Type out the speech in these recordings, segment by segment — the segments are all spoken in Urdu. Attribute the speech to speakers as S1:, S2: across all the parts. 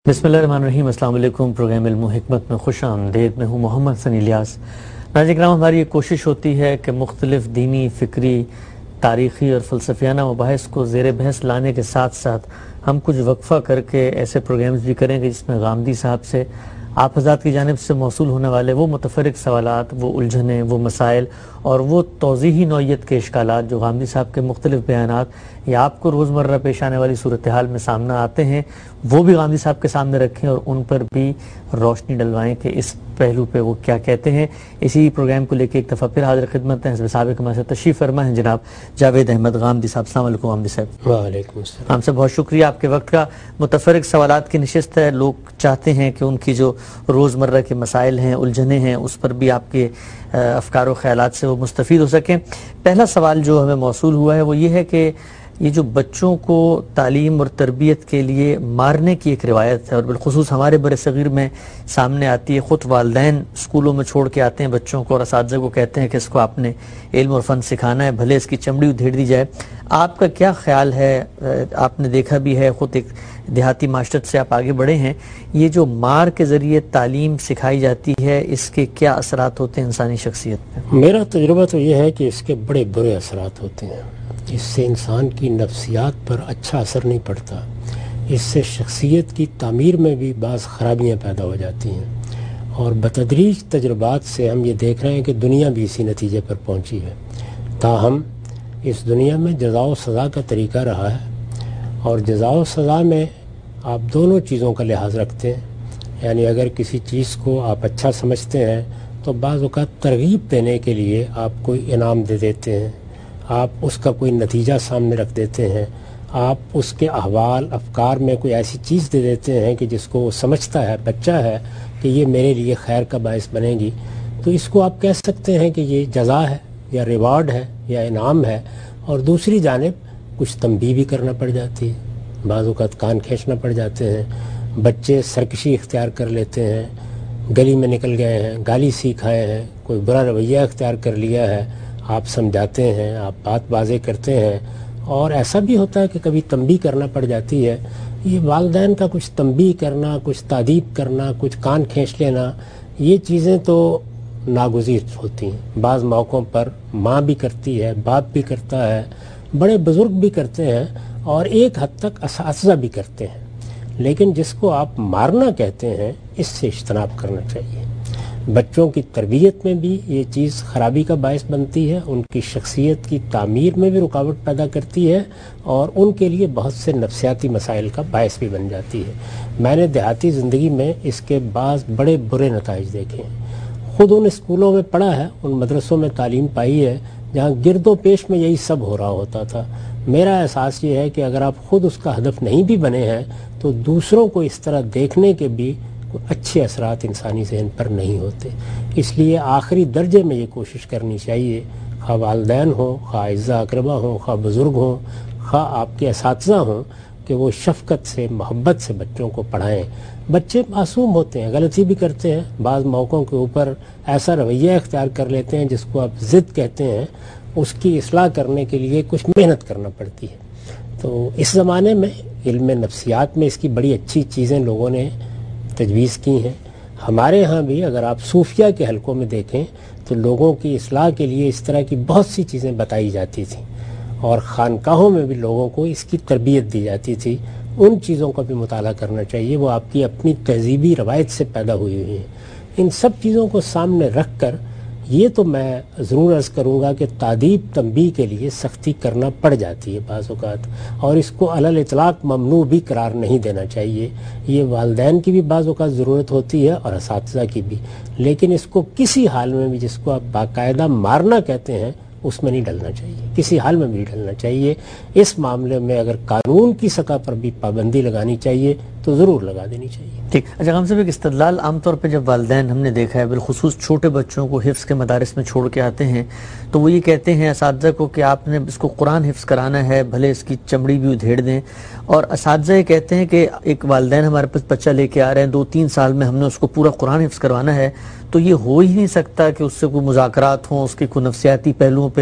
S1: بسم اللہ الرحمن الرحیم۔ السلام علیکم۔ پروگرام علم و حکمت میں خوش آمدید۔ میں ہوں محمد سنی الیاس۔ ناظرین کرام، ہماری یہ کوشش ہوتی ہے کہ مختلف دینی، فکری، تاریخی اور فلسفیانہ مباحث کو زیر بحث لانے کے ساتھ ساتھ ہم کچھ وقفہ کر کے ایسے پروگرامز بھی کریں گے جس میں غامدی صاحب سے آپ حضرات کی جانب سے موصول ہونے والے وہ متفرق سوالات، وہ الجھنیں، وہ مسائل اور وہ توضیحی نوعیت کے اشکالات جو غامدی صاحب کے مختلف بیانات یا آپ کو روزمرہ پیش آنے والی صورتحال میں سامنے آتے ہیں، وہ بھی غامدی صاحب کے سامنے رکھیں اور ان پر بھی روشنی ڈلوائیں کہ اس پہلو پہ وہ کیا کہتے ہیں۔ اسی پروگرام کو لے کے ایک دفعہ پھر حاضر خدمت ہیں حضرت صاحب کے سے تشریف فرما ہیں جناب جاوید احمد غامدی صاحب۔ السلام علیکم غامدی صاحب۔
S2: وعلیکم السلام۔
S1: ہم سے بہت شکریہ آپ کے وقت کا۔ متفرق سوالات کی نشست ہے، لوگ چاہتے ہیں کہ ان کی جو روزمرہ کے مسائل ہیں، الجھنیں ہیں، اس پر بھی آپ کے افکار و خیالات سے وہ مستفید ہو سکیں۔ پہلا سوال جو ہمیں موصول ہوا ہے وہ یہ ہے کہ یہ جو بچوں کو تعلیم اور تربیت کے لیے مارنے کی ایک روایت ہے اور بالخصوص ہمارے بر صغیر میں سامنے آتی ہے، خود والدین اسکولوں میں چھوڑ کے آتے ہیں بچوں کو اور اساتذہ کو کہتے ہیں کہ اس کو آپ نے علم اور فن سکھانا ہے، بھلے اس کی چمڑی ادھیڑ دی جائے۔ آپ کا کیا خیال ہے؟ آپ نے دیکھا بھی ہے، خود ایک دیہاتی معاشرت سے آپ آگے بڑھے ہیں، یہ جو مار کے ذریعے تعلیم سکھائی جاتی ہے اس کے کیا اثرات ہوتے ہیں انسانی شخصیت پہ؟
S2: میرا تجربہ تو یہ ہے کہ اس کے بڑے برے اثرات ہوتے ہیں۔ اس سے انسان کی نفسیات پر اچھا اثر نہیں پڑتا، اس سے شخصیت کی تعمیر میں بھی بعض خرابیاں پیدا ہو جاتی ہیں، اور بتدریج تجربات سے ہم یہ دیکھ رہے ہیں کہ دنیا بھی اسی نتیجے پر پہنچی ہے۔ تاہم اس دنیا میں جزا و سزا کا طریقہ رہا ہے، اور جزا و سزا میں آپ دونوں چیزوں کا لحاظ رکھتے ہیں۔ یعنی اگر کسی چیز کو آپ اچھا سمجھتے ہیں تو بعض اوقات ترغیب دینے کے لیے آپ کوئی انعام دے دیتے ہیں، آپ اس کا کوئی نتیجہ سامنے رکھ دیتے ہیں، آپ اس کے احوال افکار میں کوئی ایسی چیز دے دیتے ہیں کہ جس کو وہ سمجھتا ہے، بچہ ہے، کہ یہ میرے لیے خیر کا باعث بنے گی، تو اس کو آپ کہہ سکتے ہیں کہ یہ جزا ہے یا ریوارڈ ہے یا انعام ہے۔ اور دوسری جانب کچھ تنبیہ بھی کرنا پڑ جاتی ہے، بعض اوقات کان کھینچنا پڑ جاتے ہیں، بچے سرکشی اختیار کر لیتے ہیں، گلی میں نکل گئے ہیں، گالی سیکھ آئے ہیں، کوئی برا رویہ اختیار کر لیا ہے، آپ سمجھاتے ہیں، آپ بات واضح کرتے ہیں، اور ایسا بھی ہوتا ہے کہ کبھی تنبیہ کرنا پڑ جاتی ہے۔ یہ والدین کا کچھ تنبیہ کرنا، کچھ تادیب کرنا، کچھ کان کھینچ لینا، یہ چیزیں تو ناگزیر ہوتی ہیں۔ بعض موقعوں پر ماں بھی کرتی ہے، باپ بھی کرتا ہے، بڑے بزرگ بھی کرتے ہیں، اور ایک حد تک اساتذہ بھی کرتے ہیں۔ لیکن جس کو آپ مارنا کہتے ہیں، اس سے اجتناب کرنا چاہیے۔ بچوں کی تربیت میں بھی یہ چیز خرابی کا باعث بنتی ہے، ان کی شخصیت کی تعمیر میں بھی رکاوٹ پیدا کرتی ہے، اور ان کے لیے بہت سے نفسیاتی مسائل کا باعث بھی بن جاتی ہے۔ میں نے دیہاتی زندگی میں اس کے بعض بڑے برے نتائج دیکھے ہیں۔ خود ان اسکولوں میں پڑھا ہے، ان مدرسوں میں تعلیم پائی ہے جہاں گرد و پیش میں یہی سب ہو رہا ہوتا تھا۔ میرا احساس یہ ہے کہ اگر آپ خود اس کا ہدف نہیں بھی بنے ہیں تو دوسروں کو اس طرح دیکھنے کے بھی اچھے اثرات انسانی ذہن پر نہیں ہوتے۔ اس لیے آخری درجے میں یہ کوشش کرنی چاہیے، خواہ والدین ہوں، خواہ اعزاء اقربا ہوں، خواہ بزرگ ہوں، خواہ آپ کے اساتذہ ہوں، کہ وہ شفقت سے، محبت سے بچوں کو پڑھائیں۔ بچے معصوم ہوتے ہیں، غلطی بھی کرتے ہیں، بعض موقعوں کے اوپر ایسا رویہ اختیار کر لیتے ہیں جس کو آپ ضد کہتے ہیں، اس کی اصلاح کرنے کے لیے کچھ محنت کرنا پڑتی ہے۔ تو اس زمانے میں علم نفسیات میں اس کی بڑی اچھی چیزیں لوگوں نے تجویز کی ہیں۔ ہمارے ہاں بھی اگر آپ صوفیہ کے حلقوں میں دیکھیں تو لوگوں کی اصلاح کے لیے اس طرح کی بہت سی چیزیں بتائی جاتی تھیں، اور خانقاہوں میں بھی لوگوں کو اس کی تربیت دی جاتی تھی۔ ان چیزوں کا بھی مطالعہ کرنا چاہیے، وہ آپ کی اپنی تہذیبی روایت سے پیدا ہوئی ہوئی ہیں۔ ان سب چیزوں کو سامنے رکھ کر یہ تو میں ضرور عرض کروں گا کہ تادیب تنبیہ کے لیے سختی کرنا پڑ جاتی ہے بعض اوقات، اور اس کو علی الاطلاق ممنوع بھی قرار نہیں دینا چاہیے۔ یہ والدین کی بھی بعض اوقات ضرورت ہوتی ہے اور اساتذہ کی بھی، لیکن اس کو کسی حال میں بھی، جس کو آپ باقاعدہ مارنا کہتے ہیں، اس میں نہیں ڈلنا چاہیے، کسی حال میں بھی نہیں ڈلنا چاہیے۔ اس معاملے میں اگر قانون کی سطح پر بھی پابندی لگانی چاہیے تو ضرور لگا دینی چاہیے۔
S1: ٹھیک۔ اچھا ہم سے ایک استدلال عام طور پہ جب والدین ہم نے دیکھا ہے بالخصوص چھوٹے بچوں کو حفظ کے مدارس میں چھوڑ کے آتے ہیں تو وہ یہ کہتے ہیں اساتذہ کو کہ آپ نے اس کو قرآن حفظ کرانا ہے، بھلے اس کی چمڑی بھی ادھیڑ دیں، اور اساتذہ یہ کہتے ہیں کہ ایک والدین ہمارے پاس بچہ لے کے آ رہے ہیں، 2-3 سال میں ہم نے اس کو پورا قرآن حفظ کروانا ہے، تو یہ ہو ہی نہیں سکتا کہ اس سے کوئی مذاکرات ہوں، اس کے کوئی نفسیاتی پہلوؤں پہ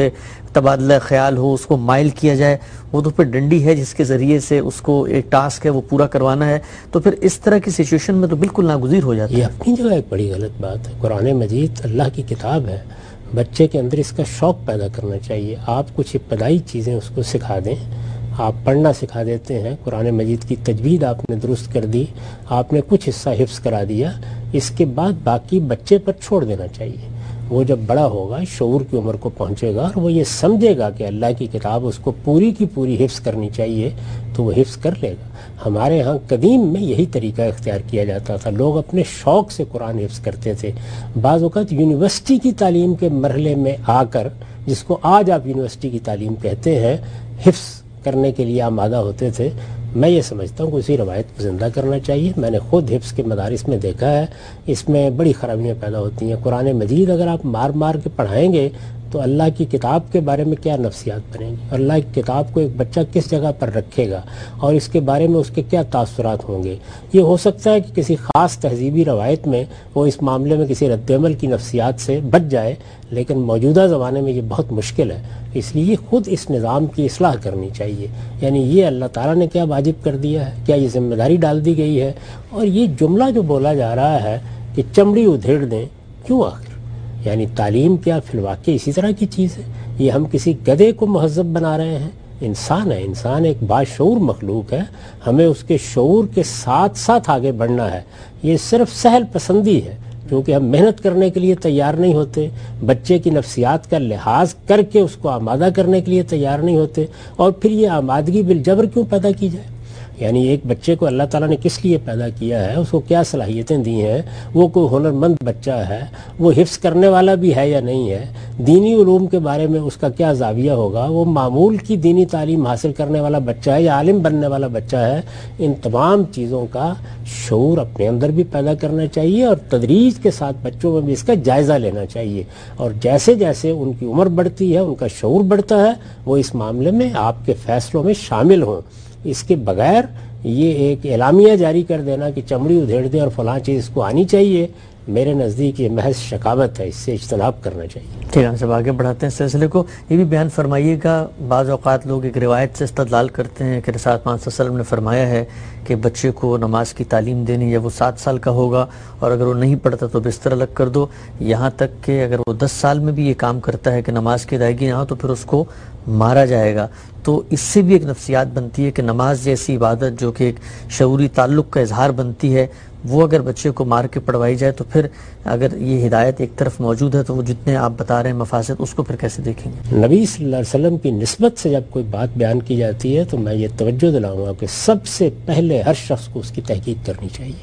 S1: تبادلہ خیال ہو، اس کو مائل کیا جائے، وہ تو پھر ڈنڈی ہے جس کے ذریعے سے اس کو ایک ٹاسک ہے وہ پورا کروانا ہے، تو پھر اس طرح کی سچویشن میں تو بالکل ناگزیر ہو جاتا ہے۔
S2: یہ اپنی جگہ ایک بڑی غلط بات ہے۔ قرآن مجید اللہ کی کتاب ہے، بچے کے اندر اس کا شوق پیدا کرنا چاہیے۔ آپ کچھ ابتدائی چیزیں اس کو سکھا دیں، آپ پڑھنا سکھا دیتے ہیں، قرآن مجید کی تجوید آپ نے درست کر دی، آپ نے کچھ حصہ حفظ کرا دیا، اس کے بعد باقی بچے پر چھوڑ دینا چاہیے۔ وہ جب بڑا ہوگا، شعور کی عمر کو پہنچے گا اور وہ یہ سمجھے گا کہ اللہ کی کتاب اس کو پوری کی پوری حفظ کرنی چاہیے تو وہ حفظ کر لے گا۔ ہمارے ہاں قدیم میں یہی طریقہ اختیار کیا جاتا تھا، لوگ اپنے شوق سے قرآن حفظ کرتے تھے۔ بعض اوقات یونیورسٹی کی تعلیم کے مرحلے میں آ کر، جس کو آج آپ یونیورسٹی کی تعلیم کہتے ہیں، حفظ کرنے کے لیے آمادہ ہوتے تھے۔ میں یہ سمجھتا ہوں کہ اسی روایت کو زندہ کرنا چاہیے۔ میں نے خود حفظ کے مدارس میں دیکھا ہے، اس میں بڑی خرابیاں پیدا ہوتی ہیں۔ قرآن مجید اگر آپ مار مار کے پڑھائیں گے تو اللہ کی کتاب کے بارے میں کیا نفسیات بنیں گی؟ اللہ کی کتاب کو ایک بچہ کس جگہ پر رکھے گا اور اس کے بارے میں اس کے کیا تاثرات ہوں گے؟ یہ ہو سکتا ہے کہ کسی خاص تہذیبی روایت میں وہ اس معاملے میں کسی رد عمل کی نفسیات سے بچ جائے، لیکن موجودہ زمانے میں یہ بہت مشکل ہے۔ اس لیے خود اس نظام کی اصلاح کرنی چاہیے۔ یعنی یہ اللہ تعالیٰ نے کیا واجب کر دیا ہے، کیا یہ ذمہ داری ڈال دی گئی ہے؟ اور یہ جملہ جو بولا جا رہا ہے کہ چمڑی ادھیڑ دیں، کیوں آخر؟ یعنی تعلیم کیا فی الواقع اسی طرح کی چیز ہے؟ یہ ہم کسی گدھے کو مہذب بنا رہے ہیں؟ انسان ہے، انسان ایک باشعور مخلوق ہے، ہمیں اس کے شعور کے ساتھ ساتھ آگے بڑھنا ہے۔ یہ صرف سہل پسندی ہے کیونکہ ہم محنت کرنے کے لیے تیار نہیں ہوتے، بچے کی نفسیات کا لحاظ کر کے اس کو آمادہ کرنے کے لیے تیار نہیں ہوتے، اور پھر یہ آمادگی بالجبر کیوں پیدا کی جائے؟ یعنی ایک بچے کو اللہ تعالیٰ نے کس لیے پیدا کیا ہے، اس کو کیا صلاحیتیں دی ہیں، وہ کوئی ہنرمند بچہ ہے، وہ حفظ کرنے والا بھی ہے یا نہیں ہے، دینی علوم کے بارے میں اس کا کیا زاویہ ہوگا، وہ معمول کی دینی تعلیم حاصل کرنے والا بچہ ہے یا عالم بننے والا بچہ ہے؟ ان تمام چیزوں کا شعور اپنے اندر بھی پیدا کرنا چاہیے اور تدریج کے ساتھ بچوں میں بھی اس کا جائزہ لینا چاہیے، اور جیسے جیسے ان کی عمر بڑھتی ہے، ان کا شعور بڑھتا ہے، وہ اس معاملے میں آپ کے فیصلوں میں شامل ہوں۔ اس کے بغیر یہ ایک اعلامیہ جاری کر دینا کہ چمڑی ادھیڑ دیں اور فلاں چیز اس کو آنی چاہیے، میرے نزدیک یہ محض شقاوت ہے، اس سے اجتناب کرنا چاہیے۔
S1: ٹھیک ہے، ہم سب آگے بڑھاتے ہیں سلسلے کو۔ یہ بھی بیان فرمائیے گا، بعض اوقات لوگ ایک روایت سے استدلال کرتے ہیں کہ رسالت پاک صلی اللہ علیہ وسلم نے فرمایا ہے کہ بچے کو نماز کی تعلیم دینی یا وہ 7 سال کا ہوگا، اور اگر وہ نہیں پڑھتا تو بستر الگ کر دو، یہاں تک کہ اگر وہ 10 سال میں بھی یہ کام کرتا ہے کہ نماز کی ادائیگی نہ ہو تو پھر اس کو مارا جائے گا۔ تو اس سے بھی ایک نفسیات بنتی ہے کہ نماز جیسی عبادت جو کہ ایک شعوری تعلق کا اظہار بنتی ہے، وہ اگر بچے کو مار کے پڑھوائی جائے تو پھر اگر یہ ہدایت ایک طرف موجود ہے تو وہ جتنے آپ بتا رہے ہیں مفاسد، اس کو پھر کیسے دیکھیں گے؟
S2: نبی صلی اللہ علیہ وسلم کی نسبت سے جب کوئی بات بیان کی جاتی ہے تو میں یہ توجہ دلاؤں گا کہ سب سے پہلے ہر شخص کو اس کی تحقیق کرنی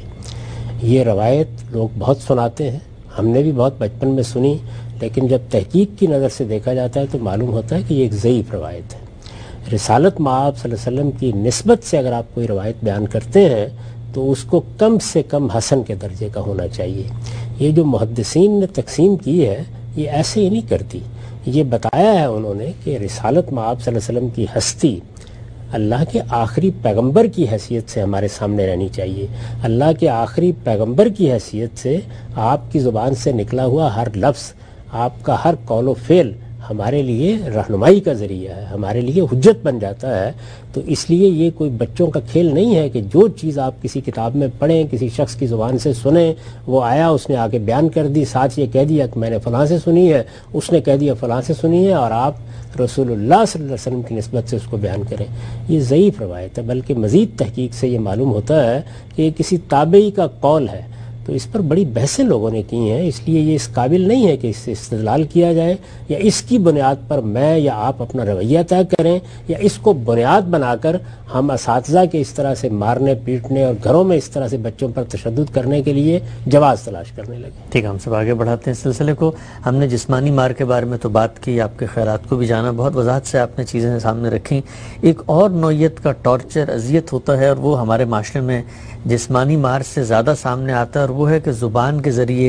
S2: چاہیے۔ یہ روایت لوگ بہت سناتے ہیں، ہم نے بھی بہت بچپن میں سنی، لیکن جب تحقیق کی نظر سے دیکھا جاتا ہے تو معلوم ہوتا ہے کہ یہ ایک ضعیف روایت ہے۔ رسالت مآب صلی اللہ علیہ وسلم کی نسبت سے اگر آپ کوئی روایت بیان کرتے ہیں تو اس کو کم سے کم حسن کے درجے کا ہونا چاہیے۔ یہ جو محدثین نے تقسیم کی ہے یہ ایسے ہی نہیں کرتی، یہ بتایا ہے انہوں نے کہ رسالت مآب صلی اللہ علیہ وسلم کی ہستی اللہ کے آخری پیغمبر کی حیثیت سے ہمارے سامنے رہنی چاہیے۔ اللہ کے آخری پیغمبر کی حیثیت سے آپ کی زبان سے نکلا ہوا ہر لفظ، آپ کا ہر قول و فعل ہمارے لیے رہنمائی کا ذریعہ ہے، ہمارے لیے حجت بن جاتا ہے۔ تو اس لیے یہ کوئی بچوں کا کھیل نہیں ہے کہ جو چیز آپ کسی کتاب میں پڑھیں، کسی شخص کی زبان سے سنیں، وہ آیا اس نے آگے بیان کر دی، ساتھ یہ کہہ دیا کہ میں نے فلاں سے سنی ہے، اس نے کہہ دیا فلاں سے سنی ہے، اور آپ رسول اللہ صلی اللہ علیہ وسلم کی نسبت سے اس کو بیان کریں۔ یہ ضعیف روایت ہے، بلکہ مزید تحقیق سے یہ معلوم ہوتا ہے کہ یہ کسی تابعی کا قول ہے۔ تو اس پر بڑی بحثیں لوگوں نے کی ہیں، اس لیے یہ اس قابل نہیں ہے کہ اس سے استدلال کیا جائے یا اس کی بنیاد پر میں یا آپ اپنا رویہ طے کریں، یا اس کو بنیاد بنا کر ہم اساتذہ کے اس طرح سے مارنے پیٹنے اور گھروں میں اس طرح سے بچوں پر تشدد کرنے کے لیے جواز تلاش کرنے لگے۔
S1: ٹھیک ہے، ہم سب آگے بڑھاتے ہیں سلسلے کو۔ ہم نے جسمانی مار کے بارے میں تو بات کی، آپ کے خیالات کو بھی جانا، بہت وضاحت سے آپ نے چیزیں سامنے رکھیں۔ ایک اور نوعیت کا ٹارچر، اذیت ہوتا ہے، اور وہ ہمارے معاشرے میں جسمانی مار سے زیادہ سامنے آتا ہے، اور وہ ہے کہ زبان کے ذریعے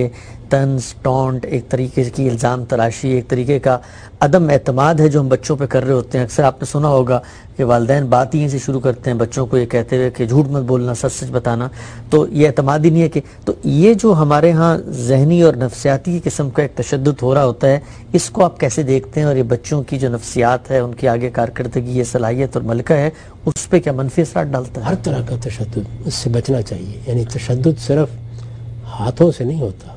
S1: طنز ٹونٹ، ایک طریقے کی الزام تراشی، ایک طریقے کا عدم اعتماد ہے جو ہم بچوں پہ کر رہے ہوتے ہیں. اکثر آپ نے سنا ہوگا کہ والدین بات ہی سے شروع کرتے ہیں بچوں کو یہ کہتے ہوئے کہ جھوٹ مت بولنا، سچ سچ بتانا. تو یہ اعتماد ہی نہیں ہے کہ تو یہ جو ہمارے ہاں ذہنی اور نفسیاتی قسم کا ایک تشدد ہو رہا ہوتا ہے، اس کو آپ کیسے دیکھتے ہیں؟ اور یہ بچوں کی جو نفسیات ہے، ان کی آگے کارکردگی، یہ صلاحیت اور ملکہ ہے، اس پہ کیا منفی اثرات ڈالتا ہے؟
S2: ہر طرح کا تشدد، اس سے بچنا چاہیے. یعنی تشدد صرف ہاتھوں سے نہیں ہوتا،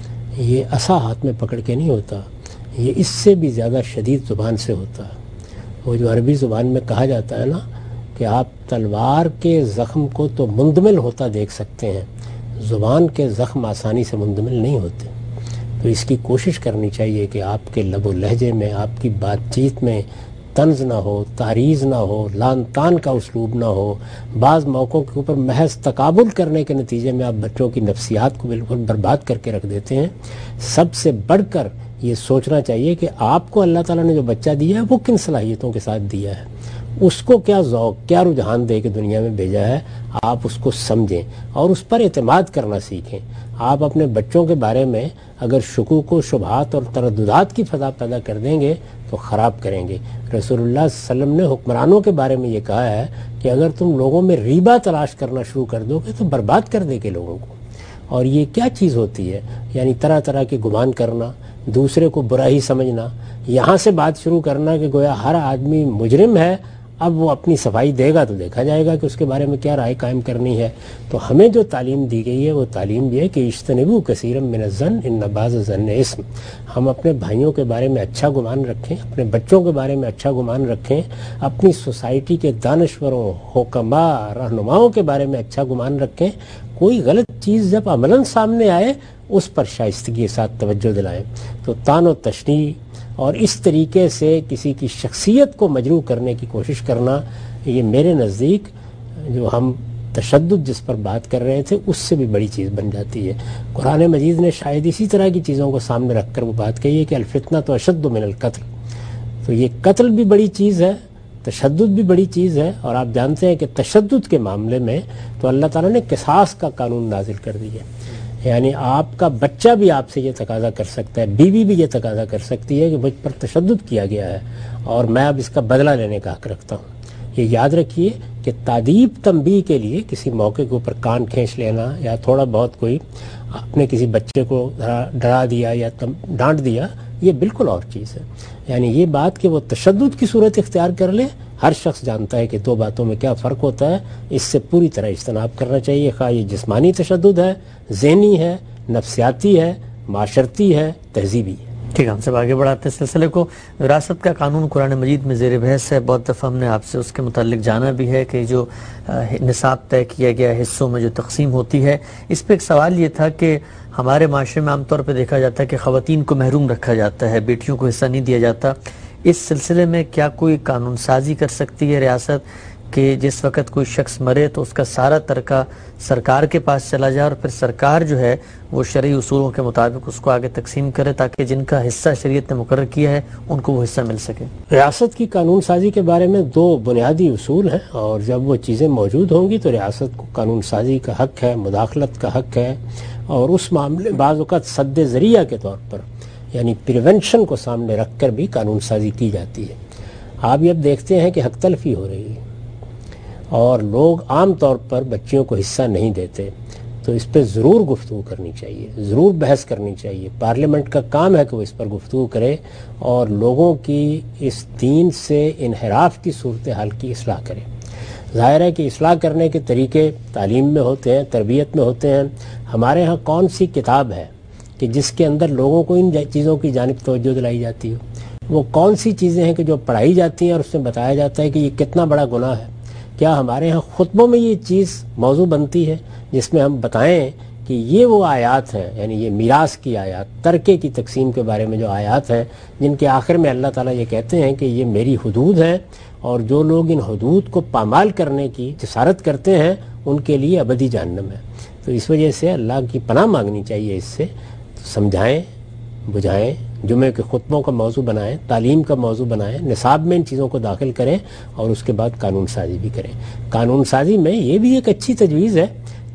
S2: یہ عصا ہاتھ میں پکڑ کے نہیں ہوتا، یہ اس سے بھی زیادہ شدید زبان سے ہوتا ہے. وہ جو عربی زبان میں کہا جاتا ہے نا کہ آپ تلوار کے زخم کو تو مندمل ہوتا دیکھ سکتے ہیں، زبان کے زخم آسانی سے مندمل نہیں ہوتے. تو اس کی کوشش کرنی چاہیے کہ آپ کے لب و لہجے میں، آپ کی بات چیت میں طنز نہ ہو، تحریض نہ ہو، لان تان کا اسلوب نہ ہو. بعض موقعوں کے اوپر محض تقابل کرنے کے نتیجے میں آپ بچوں کی نفسیات کو بالکل برباد کر کے رکھ دیتے ہیں. سب سے بڑھ کر یہ سوچنا چاہیے کہ آپ کو اللہ تعالیٰ نے جو بچہ دیا ہے وہ کن صلاحیتوں کے ساتھ دیا ہے، اس کو کیا ذوق، کیا رجحان دے کے دنیا میں بھیجا ہے. آپ اس کو سمجھیں اور اس پر اعتماد کرنا سیکھیں. آپ اپنے بچوں کے بارے میں اگر شکوک و شبہات اور ترددات کی فضا پیدا کر دیں گے تو خراب کریں گے. رسول اللہ صلی اللہ علیہ وسلم نے حکمرانوں کے بارے میں یہ کہا ہے کہ اگر تم لوگوں میں ریبہ تلاش کرنا شروع کر دو گے تو برباد کر دے گے لوگوں کو. اور یہ کیا چیز ہوتی ہے؟ یعنی طرح طرح کے گمان کرنا، دوسرے کو برا ہی سمجھنا، یہاں سے بات شروع کرنا کہ گویا ہر آدمی مجرم ہے، اب وہ اپنی صفائی دے گا تو دیکھا جائے گا کہ اس کے بارے میں کیا رائے قائم کرنی ہے. تو ہمیں جو تعلیم دی گئی ہے وہ تعلیم یہ ہے کہ اجتنبوا کثیرا من الظن ان بعض الظن اثم. ہم اپنے بھائیوں کے بارے میں اچھا گمان رکھیں، اپنے بچوں کے بارے میں اچھا گمان رکھیں، اپنی سوسائٹی کے دانشوروں، حکماء، رہنماؤں کے بارے میں اچھا گمان رکھیں. کوئی غلط چیز جب عملاً سامنے آئے اس پر شائستگی کے ساتھ توجہ دلائیں. تو طعن و تشنیع اور اس طریقے سے کسی کی شخصیت کو مجروح کرنے کی کوشش کرنا، یہ میرے نزدیک جو ہم تشدد جس پر بات کر رہے تھے اس سے بھی بڑی چیز بن جاتی ہے. قرآن مجید نے شاید اسی طرح کی چیزوں کو سامنے رکھ کر وہ بات کہی ہے کہ الفتنہ تو اشد من القتل. تو یہ قتل بھی بڑی چیز ہے، تشدد بھی بڑی چیز ہے. اور آپ جانتے ہیں کہ تشدد کے معاملے میں تو اللہ تعالیٰ نے قصاص کا قانون نازل کر دیا. یعنی آپ کا بچہ بھی آپ سے یہ تقاضا کر سکتا ہے، بیوی بھی یہ تقاضا کر سکتی ہے کہ مجھ پر تشدد کیا گیا ہے اور میں اب اس کا بدلہ لینے کا حق رکھتا ہوں. یہ یاد رکھیے کہ تادیب تنبیہ کے لیے کسی موقع کے اوپر کان کھینچ لینا یا تھوڑا بہت کوئی اپنے کسی بچے کو ڈرا دیا یا ڈانٹ دیا، یہ بالکل اور چیز ہے. یعنی یہ بات کہ وہ تشدد کی صورت اختیار کر لے، ہر شخص جانتا ہے کہ دو باتوں میں کیا فرق ہوتا ہے. اس سے پوری طرح اجتناب کرنا چاہیے، خواہ یہ جسمانی تشدد ہے، ذہنی ہے، نفسیاتی ہے، معاشرتی ہے، تہذیبی ہے.
S1: ٹھیک ہے، ہم سب آگے بڑھاتے ہیں سلسلے کو. وراثت کا قانون قرآن مجید میں زیر بحث ہے. بہت دفعہ ہم نے آپ سے اس کے متعلق جانا بھی ہے کہ جو نصاب طے کیا گیا حصوں میں جو تقسیم ہوتی ہے، اس پہ ایک سوال یہ تھا کہ ہمارے معاشرے میں عام طور پہ دیکھا جاتا ہے کہ خواتین کو محروم رکھا جاتا ہے، بیٹیوں کو حصہ نہیں دیا جاتا. اس سلسلے میں کیا کوئی قانون سازی کر سکتی ہے ریاست کہ جس وقت کوئی شخص مرے تو اس کا سارا ترکہ سرکار کے پاس چلا جائے اور پھر سرکار جو ہے وہ شرعی اصولوں کے مطابق اس کو آگے تقسیم کرے تاکہ جن کا حصہ شریعت نے مقرر کیا ہے ان کو وہ حصہ مل سکے؟
S2: ریاست کی قانون سازی کے بارے میں دو بنیادی اصول ہیں، اور جب وہ چیزیں موجود ہوں گی تو ریاست کو قانون سازی کا حق ہے، مداخلت کا حق ہے. اور اس معاملے بعض اوقات سد ذریعہ کے طور پر یعنی پریونشن کو سامنے رکھ کر بھی قانون سازی کی جاتی ہے. آپ یہ دیکھتے ہیں کہ حق تلفی ہو رہی ہے اور لوگ عام طور پر بچیوں کو حصہ نہیں دیتے، تو اس پہ ضرور گفتگو کرنی چاہیے، ضرور بحث کرنی چاہیے. پارلیمنٹ کا کام ہے کہ وہ اس پر گفتگو کرے اور لوگوں کی اس دین سے انحراف کی صورتحال کی اصلاح کرے. ظاہر ہے کہ اصلاح کرنے کے طریقے تعلیم میں ہوتے ہیں، تربیت میں ہوتے ہیں. ہمارے ہاں کون سی کتاب ہے کہ جس کے اندر لوگوں کو ان چیزوں کی جانب توجہ دلائی جاتی ہو؟ وہ کون سی چیزیں ہیں کہ جو پڑھائی جاتی ہیں اور اس میں بتایا جاتا ہے کہ یہ کتنا بڑا گناہ ہے؟ کیا ہمارے ہاں خطبوں میں یہ چیز موضوع بنتی ہے جس میں ہم بتائیں کہ یہ وہ آیات ہیں، یعنی یہ میراث کی آیات، ترکے کی تقسیم کے بارے میں جو آیات ہیں جن کے آخر میں اللہ تعالیٰ یہ کہتے ہیں کہ یہ میری حدود ہیں اور جو لوگ ان حدود کو پامال کرنے کی جسارت کرتے ہیں ان کے لیے ابدی جہنم ہے. تو اس وجہ سے اللہ کی پناہ مانگنی چاہیے. اس سے سمجھائیں، بجھائیں، جمعے کے خطبوں کا موضوع بنائیں، تعلیم کا موضوع بنائیں، نصاب میں ان چیزوں کو داخل کریں اور اس کے بعد قانون سازی بھی کریں. قانون سازی میں یہ بھی ایک اچھی تجویز ہے،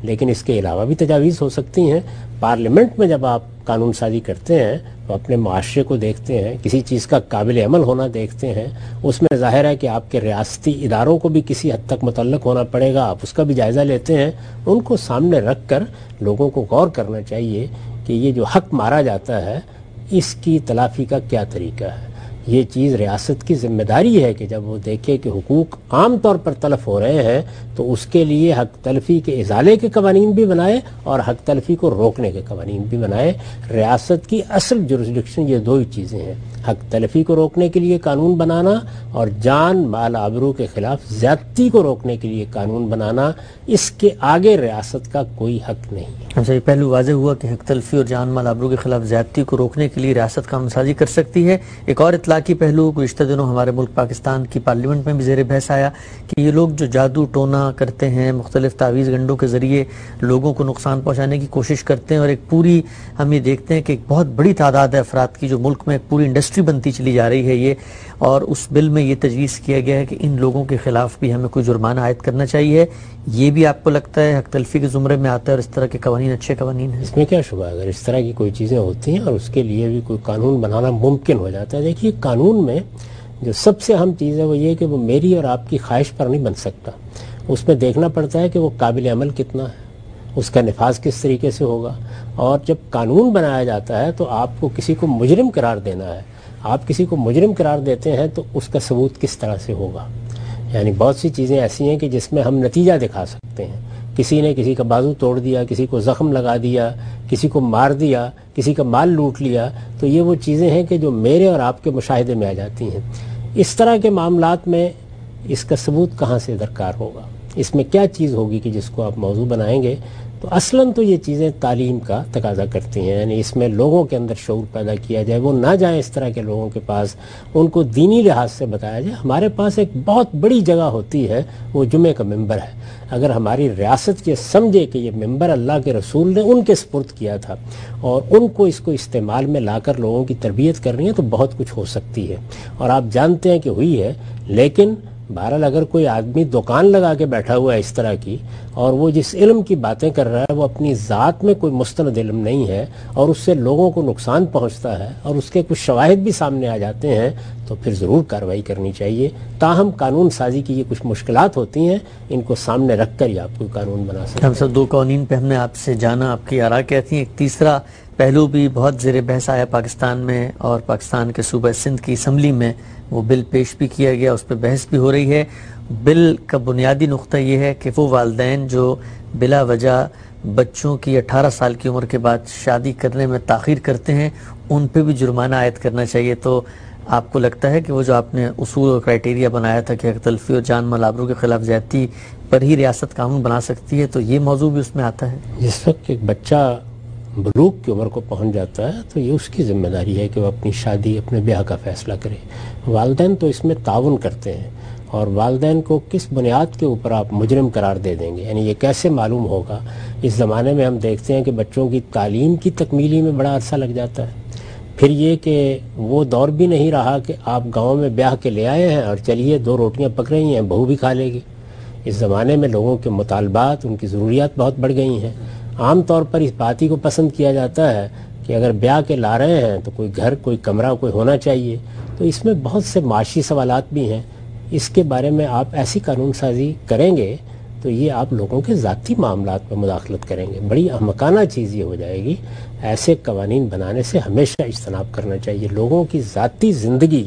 S2: لیکن اس کے علاوہ بھی تجاویز ہو سکتی ہیں۔ پارلیمنٹ میں جب آپ قانون سازی کرتے ہیں تو اپنے معاشرے کو دیکھتے ہیں، کسی چیز کا قابل عمل ہونا دیکھتے ہیں، اس میں ظاہر ہے کہ آپ کے ریاستی اداروں کو بھی کسی حد تک متعلق ہونا پڑے گا، آپ اس کا بھی جائزہ لیتے ہیں۔ ان کو سامنے رکھ کر لوگوں کو غور کرنا چاہیے کہ یہ جو حق مارا جاتا ہے اس کی تلافی کا کیا طریقہ ہے۔ یہ چیز ریاست کی ذمہ داری ہے کہ جب وہ دیکھے کہ حقوق عام طور پر تلف ہو رہے ہیں تو اس کے لیے حق تلفی کے ازالے کے قوانین بھی بنائے اور حق تلفی کو روکنے کے قوانین بھی بنائے۔ ریاست کی اصل جورسڈکشن یہ دو ہی چیزیں ہیں، حق تلفی کو روکنے کے لیے قانون بنانا اور جان مال آبرو کے خلاف زیادتی کو روکنے کے لیے قانون بنانا۔ اس کے آگے ریاست کا کوئی حق نہیں۔
S1: اچھا، یہ پہلو واضح ہوا کہ حق تلفی اور جان مال آبرو کے خلاف زیادتی کو روکنے کے لیے ریاست قانون سازی کر سکتی ہے۔ ایک اور اطلاقی پہلو گزشتہ دنوں ہمارے ملک پاکستان کی پارلیمنٹ میں بھی زیر بحث آیا کہ یہ لوگ جو جادو ٹونا کرتے ہیں، مختلف تعویذ گنڈوں کے ذریعے لوگوں کو نقصان پہنچانے کی کوشش کرتے ہیں، اور ایک پوری ہم یہ دیکھتے ہیں کہ ایک بہت بڑی تعداد ہے افراد کی جو ملک میں ایک پوری انڈسٹری بنتی چلی جا رہی ہے یہ، اور اس بل میں یہ تجویز کیا گیا ہے کہ ان لوگوں کے خلاف بھی ہمیں کوئی جرمانہ عائد کرنا چاہیے۔ یہ بھی آپ کو لگتا ہے حق تلفی کے زمرے میں آتا ہے اور اس طرح کے قوانین اچھے قوانین ہیں؟
S2: اس میں کیا شبہ، اگر اس طرح کی کوئی چیزیں ہوتی ہیں اور اس کے لیے بھی کوئی قانون بنانا ممکن ہو جاتا ہے۔ دیکھیے، قانون میں جو سب سے اہم چیز ہے وہ یہ کہ وہ میری اور آپ کی خواہش پر نہیں بن سکتا، اس میں دیکھنا پڑتا ہے کہ وہ قابل عمل کتنا ہے، اس کا نفاذ کس طریقے سے ہوگا۔ اور جب قانون بنایا جاتا ہے تو آپ کو کسی کو مجرم قرار دینا ہے، آپ کسی کو مجرم قرار دیتے ہیں تو اس کا ثبوت کس طرح سے ہوگا۔ یعنی بہت سی چیزیں ایسی ہیں کہ جس میں ہم نتیجہ دکھا سکتے ہیں، کسی نے کسی کا بازو توڑ دیا، کسی کو زخم لگا دیا، کسی کو مار دیا، کسی کا مال لوٹ لیا، تو یہ وہ چیزیں ہیں کہ جو میرے اور آپ کے مشاہدے میں آ جاتی ہیں۔ اس طرح کے معاملات میں اس کا ثبوت کہاں سے درکار ہوگا، اس میں کیا چیز ہوگی کہ جس کو آپ موضوع بنائیں گے؟ تو اصلاً تو یہ چیزیں تعلیم کا تقاضا کرتی ہیں، یعنی اس میں لوگوں کے اندر شعور پیدا کیا جائے، وہ نہ جائیں اس طرح کے لوگوں کے پاس، ان کو دینی لحاظ سے بتایا جائے۔ ہمارے پاس ایک بہت بڑی جگہ ہوتی ہے، وہ جمعے کا ممبر ہے۔ اگر ہماری ریاست یہ سمجھے کہ یہ ممبر اللہ کے رسول نے ان کے سپرد کیا تھا اور ان کو اس کو استعمال میں لا کر لوگوں کی تربیت کرنی ہے تو بہت کچھ ہو سکتی ہے، اور آپ جانتے ہیں کہ ہوئی ہے۔ لیکن بہرحال اگر کوئی آدمی دکان لگا کے بیٹھا ہوا ہے اس طرح کی، اور وہ جس علم کی باتیں کر رہا ہے وہ اپنی ذات میں کوئی مستند علم نہیں ہے اور اس سے لوگوں کو نقصان پہنچتا ہے اور اس کے کچھ شواہد بھی سامنے آ جاتے ہیں، تو پھر ضرور کارروائی کرنی چاہیے۔ تاہم قانون سازی کی یہ کچھ مشکلات ہوتی ہیں، ان کو سامنے رکھ کر ہی آپ کوئی قانون بنا سکتے ہیں۔
S1: ہم سب دو قوانین پہ ہم نے آپ سے جانا، آپ کی آراء کہتی ہیں۔ ایک تیسرا پہلو بھی بہت زیر بحث آیا پاکستان میں، اور پاکستان کے صوبہ سندھ کی اسمبلی میں وہ بل پیش بھی کیا گیا، اس پہ بحث بھی ہو رہی ہے۔ بل کا بنیادی نقطہ یہ ہے کہ وہ والدین جو بلا وجہ بچوں کی 18 سال کی عمر کے بعد شادی کرنے میں تاخیر کرتے ہیں ان پہ بھی جرمانہ عائد کرنا چاہیے۔ تو آپ کو لگتا ہے کہ وہ جو آپ نے اصول اور کرائیٹیریا بنایا تھا کہ حق تلفی اور جان مال آبرو کے خلاف زیادتی پر ہی ریاست قانون بنا سکتی ہے، تو یہ موضوع بھی اس میں آتا ہے؟
S2: جس وقت ایک بچہ بلوغ کی عمر کو پہنچ جاتا ہے تو یہ اس کی ذمہ داری ہے کہ وہ اپنی شادی، اپنے بیاہ کا فیصلہ کرے۔ والدین تو اس میں تعاون کرتے ہیں، اور والدین کو کس بنیاد کے اوپر آپ مجرم قرار دے دیں گے؟ یعنی یہ کیسے معلوم ہوگا؟ اس زمانے میں ہم دیکھتے ہیں کہ بچوں کی تعلیم کی تکمیلی میں بڑا عرصہ لگ جاتا ہے۔ پھر یہ کہ وہ دور بھی نہیں رہا کہ آپ گاؤں میں بیاہ کے لے آئے ہیں اور چلیے 2 روٹیاں پک رہی ہیں، بہو بھی کھا لے گی۔ اس زمانے میں لوگوں کے مطالبات، ان کی ضروریات بہت بڑھ گئی ہیں۔ عام طور پر اس بات ہی کو پسند کیا جاتا ہے کہ اگر بیاہ کے لا رہے ہیں تو کوئی گھر، کوئی کمرہ، کوئی ہونا چاہیے۔ تو اس میں بہت سے معاشی سوالات بھی ہیں۔ اس کے بارے میں آپ ایسی قانون سازی کریں گے تو یہ آپ لوگوں کے ذاتی معاملات میں مداخلت کریں گے، بڑی احمقانہ چیز یہ ہو جائے گی۔ ایسے قوانین بنانے سے ہمیشہ اجتناب کرنا چاہیے۔ لوگوں کی ذاتی زندگی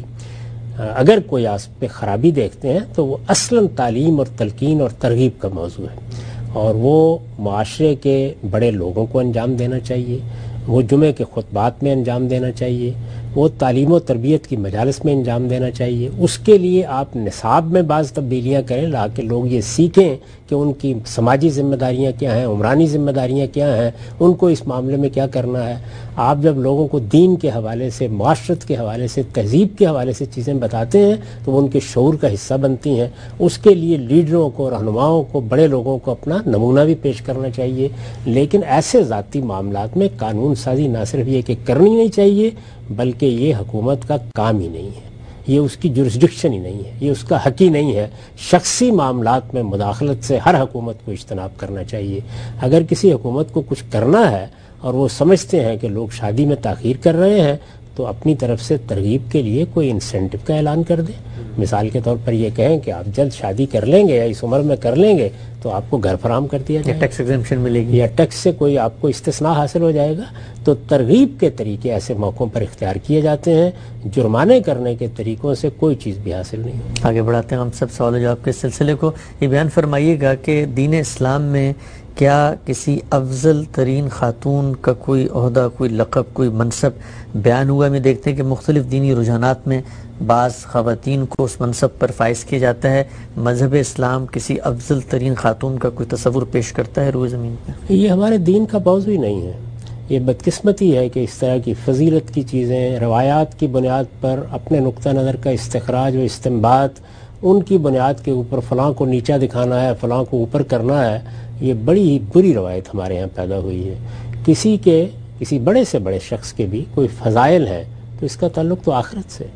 S2: اگر کوئی اس پہ خرابی دیکھتے ہیں تو وہ اصلاً تعلیم اور تلقین اور ترغیب کا موضوع ہے، اور وہ معاشرے کے بڑے لوگوں کو انجام دینا چاہیے، وہ جمعے کے خطبات میں انجام دینا چاہیے، وہ تعلیم و تربیت کی مجالس میں انجام دینا چاہیے۔ اس کے لیے آپ نصاب میں بعض تبدیلیاں کریں تاکہ لوگ یہ سیکھیں کہ ان کی سماجی ذمہ داریاں کیا ہیں، عمرانی ذمہ داریاں کیا ہیں، ان کو اس معاملے میں کیا کرنا ہے۔ آپ جب لوگوں کو دین کے حوالے سے، معاشرت کے حوالے سے، تہذیب کے حوالے سے چیزیں بتاتے ہیں تو وہ ان کے شعور کا حصہ بنتی ہیں۔ اس کے لیے لیڈروں کو، رہنماؤں کو، بڑے لوگوں کو اپنا نمونہ بھی پیش کرنا چاہیے۔ لیکن ایسے ذاتی معاملات میں قانون سازی نہ صرف یہ کہ کرنی نہیں چاہیے، بلکہ یہ حکومت کا کام ہی نہیں ہے۔ یہ اس کی جورسڈکشن ہی نہیں ہے، یہ اس کا حق ہی نہیں ہے۔ شخصی معاملات میں مداخلت سے ہر حکومت کو اجتناب کرنا چاہیے۔ اگر کسی حکومت کو کچھ کرنا ہے اور وہ سمجھتے ہیں کہ لوگ شادی میں تاخیر کر رہے ہیں تو اپنی طرف سے ترغیب کے لیے کوئی انسینٹو کا اعلان کر دیں۔ مثال کے طور پر یہ کہیں کہ آپ جلد شادی کر لیں گے یا اس عمر میں کر لیں گے تو آپ کو گھر فراہم کر دیا جائے،
S1: ٹیکس ایگزمپشن ملے گی،
S2: یا ٹیکس سے کوئی آپ کو استثناء حاصل ہو جائے گا۔ تو ترغیب کے طریقے ایسے موقعوں پر اختیار کیے جاتے ہیں، جرمانے کرنے کے طریقوں سے کوئی چیز بھی حاصل نہیں ہوتی۔
S1: آگے بڑھاتے ہیں ہم سب سوال و جواب کے سلسلے کو۔ یہ بیان فرمائیے گا کہ دین اسلام میں کیا کسی افضل ترین خاتون کا کوئی عہدہ، کوئی لقب، کوئی منصب بیان ہوا؟ میں دیکھتے ہیں کہ مختلف دینی رجحانات میں بعض خواتین کو اس منصب پر فائز کیا جاتا ہے۔ مذہب اسلام کسی افضل ترین خاتون کا کوئی تصور پیش کرتا ہے روئے زمین پر؟
S2: یہ ہمارے دین کا موضوع ہی نہیں ہے۔ یہ بدقسمتی ہے کہ اس طرح کی فضیلت کی چیزیں روایات کی بنیاد پر اپنے نقطہ نظر کا استخراج و استنباط، ان کی بنیاد کے اوپر فلاں کو نیچا دکھانا ہے، فلاں کو اوپر کرنا ہے، یہ بڑی ہی بری روایت ہمارے یہاں پیدا ہوئی ہے۔ کسی بڑے سے بڑے شخص کے بھی کوئی فضائل ہیں تو اس کا تعلق تو آخرت سے،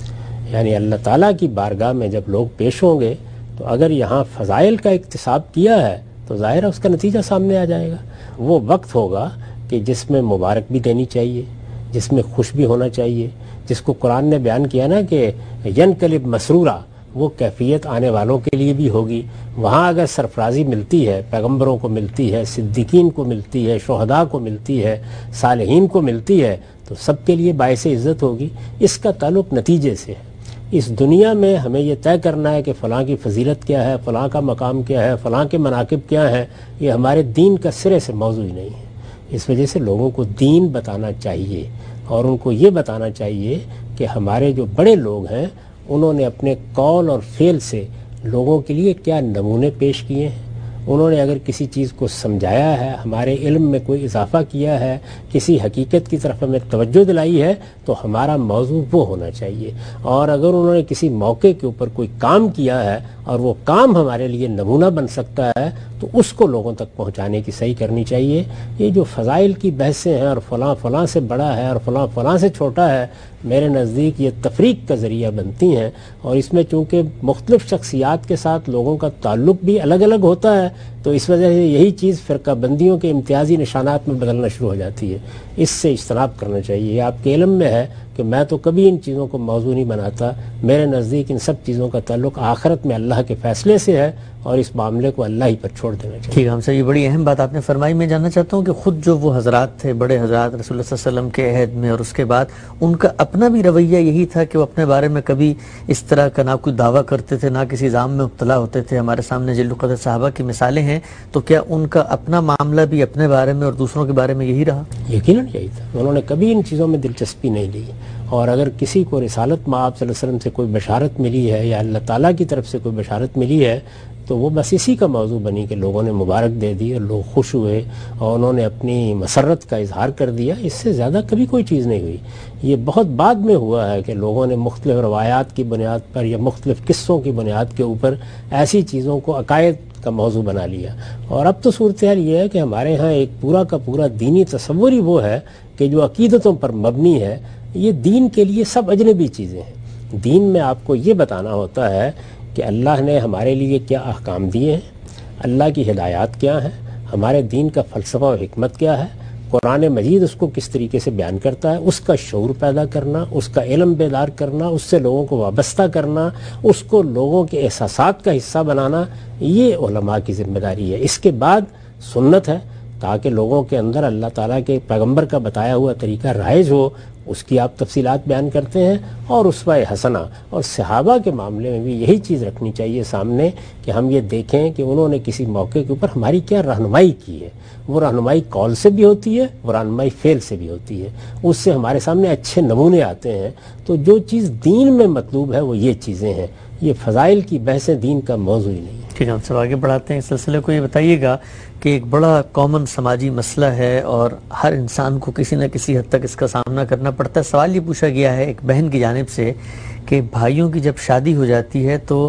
S2: یعنی اللہ تعالیٰ کی بارگاہ میں جب لوگ پیش ہوں گے تو اگر یہاں فضائل کا اکتساب کیا ہے تو ظاہر ہے اس کا نتیجہ سامنے آ جائے گا۔ وہ وقت ہوگا کہ جس میں مبارک بھی دینی چاہیے، جس میں خوش بھی ہونا چاہیے، جس کو قرآن نے بیان کیا نا کہ ینقلب مسرورا، وہ کیفیت آنے والوں کے لیے بھی ہوگی۔ وہاں اگر سرفرازی ملتی ہے، پیغمبروں کو ملتی ہے، صدیقین کو ملتی ہے، شہداء کو ملتی ہے، صالحین کو ملتی ہے تو سب کے لیے باعث عزت ہوگی۔ اس کا تعلق نتیجے سے ہے۔ اس دنیا میں ہمیں یہ طے کرنا ہے کہ فلاں کی فضیلت کیا ہے، فلاں کا مقام کیا ہے، فلاں کے مناقب کیا ہیں، یہ ہمارے دین کا سرے سے موضوع ہی نہیں ہے۔ اس وجہ سے لوگوں کو دین بتانا چاہیے اور ان کو یہ بتانا چاہیے کہ ہمارے جو بڑے لوگ ہیں انہوں نے اپنے قول اور فعل سے لوگوں کے لیے کیا نمونے پیش کیے ہیں۔ انہوں نے اگر کسی چیز کو سمجھایا ہے، ہمارے علم میں کوئی اضافہ کیا ہے، کسی حقیقت کی طرف ہمیں توجہ دلائی ہے تو ہمارا موضوع وہ ہونا چاہیے۔ اور اگر انہوں نے کسی موقع کے اوپر کوئی کام کیا ہے اور وہ کام ہمارے لیے نمونہ بن سکتا ہے تو اس کو لوگوں تک پہنچانے کی صحیح کرنی چاہیے۔ یہ جو فضائل کی بحثیں ہیں اور فلاں فلاں سے بڑا ہے اور فلاں فلاں سے چھوٹا ہے، میرے نزدیک یہ تفریق کا ذریعہ بنتی ہیں۔ اور اس میں چونکہ مختلف شخصیات کے ساتھ لوگوں کا تعلق بھی الگ الگ ہوتا ہے تو اس وجہ سے یہی چیز فرقہ بندیوں کے امتیازی نشانات میں بدلنا شروع ہو جاتی ہے۔ اس سے اجتناب کرنا چاہیے۔ یہ آپ کے علم میں ہے کہ میں تو کبھی ان چیزوں کو موضوع نہیں بناتا۔ میرے نزدیک ان سب چیزوں کا تعلق آخرت میں اللہ کے فیصلے سے ہے اور اس معاملے کو اللہ ہی پر چھوڑ دینا چاہیے۔
S1: ٹھیک ہے، ہم سے یہ بڑی اہم بات آپ نے فرمائی۔ میں جاننا چاہتا ہوں کہ خود جو وہ حضرات تھے، بڑے حضرات رسول اللہ صلی اللہ علیہ وسلم کے عہد میں اور اس کے بعد، ان کا اپنا بھی رویہ یہی تھا کہ وہ اپنے بارے میں کبھی اس طرح کا نہ کوئی دعویٰ کرتے تھے، نہ کسی ذام میں مبتلا ہوتے تھے؟ ہمارے سامنے جلیل القدر صحابہ کی مثالیں ہیں، تو کیا ان کا اپنا معاملہ بھی اپنے بارے میں اور دوسروں کے بارے میں یہی رہا؟
S2: یقیناً یہی تھا۔ انہوں نے کبھی ان چیزوں میں دلچسپی نہیں لی، اور اگر کسی کو رسالت مآب صلی اللہ علیہ وسلم سے کوئی بشارت ملی ہے یا اللہ تعالیٰ کی طرف سے کوئی بشارت ملی ہے تو وہ بس اسی کا موضوع بنی کہ لوگوں نے مبارک دے دی اور لوگ خوش ہوئے اور انہوں نے اپنی مسرت کا اظہار کر دیا۔ اس سے زیادہ کبھی کوئی چیز نہیں ہوئی۔ یہ بہت بعد میں ہوا ہے کہ لوگوں نے مختلف روایات کی بنیاد پر یا مختلف قصوں کی بنیاد کے اوپر ایسی چیزوں کو عقائد کا موضوع بنا لیا۔ اور اب تو صورتحال یہ ہے کہ ہمارے ہاں ایک پورا کا پورا دینی تصور ہی وہ ہے کہ جو عقیدتوں پر مبنی ہے۔ یہ دین کے لیے سب اجنبی چیزیں ہیں۔ دین میں آپ کو یہ بتانا ہوتا ہے کہ اللہ نے ہمارے لیے کیا احکام دیے ہیں، اللہ کی ہدایات کیا ہیں، ہمارے دین کا فلسفہ و حکمت کیا ہے، قرآن مجید اس کو کس طریقے سے بیان کرتا ہے، اس کا شعور پیدا کرنا، اس کا علم بیدار کرنا، اس سے لوگوں کو وابستہ کرنا، اس کو لوگوں کے احساسات کا حصہ بنانا، یہ علماء کی ذمہ داری ہے۔ اس کے بعد سنت ہے تاکہ لوگوں کے اندر اللہ تعالیٰ کے پیغمبر کا بتایا ہوا طریقہ رائج ہو، اس کی آپ تفصیلات بیان کرتے ہیں۔ اور اسوہ حسنہ اور صحابہ کے معاملے میں بھی یہی چیز رکھنی چاہیے سامنے کہ ہم یہ دیکھیں کہ انہوں نے کسی موقع کے اوپر ہماری کیا رہنمائی کی ہے۔ وہ رہنمائی قول سے بھی ہوتی ہے، وہ رہنمائی فعل سے بھی ہوتی ہے، اس سے ہمارے سامنے اچھے نمونے آتے ہیں۔ تو جو چیز دین میں مطلوب ہے وہ یہ چیزیں ہیں۔ یہ فضائل کی بحثیں دین کا موضوع ہی نہیں ہے۔
S1: ٹھیک ہے، ہم سب آگے بڑھاتے ہیں اس سلسلے کو۔ یہ بتائیے گا کہ ایک بڑا کامن سماجی مسئلہ ہے اور ہر انسان کو کسی نہ کسی حد تک اس کا سامنا کرنا پڑتا ہے۔ سوال یہ پوچھا گیا ہے ایک بہن کی جانب سے کہ بھائیوں کی جب شادی ہو جاتی ہے تو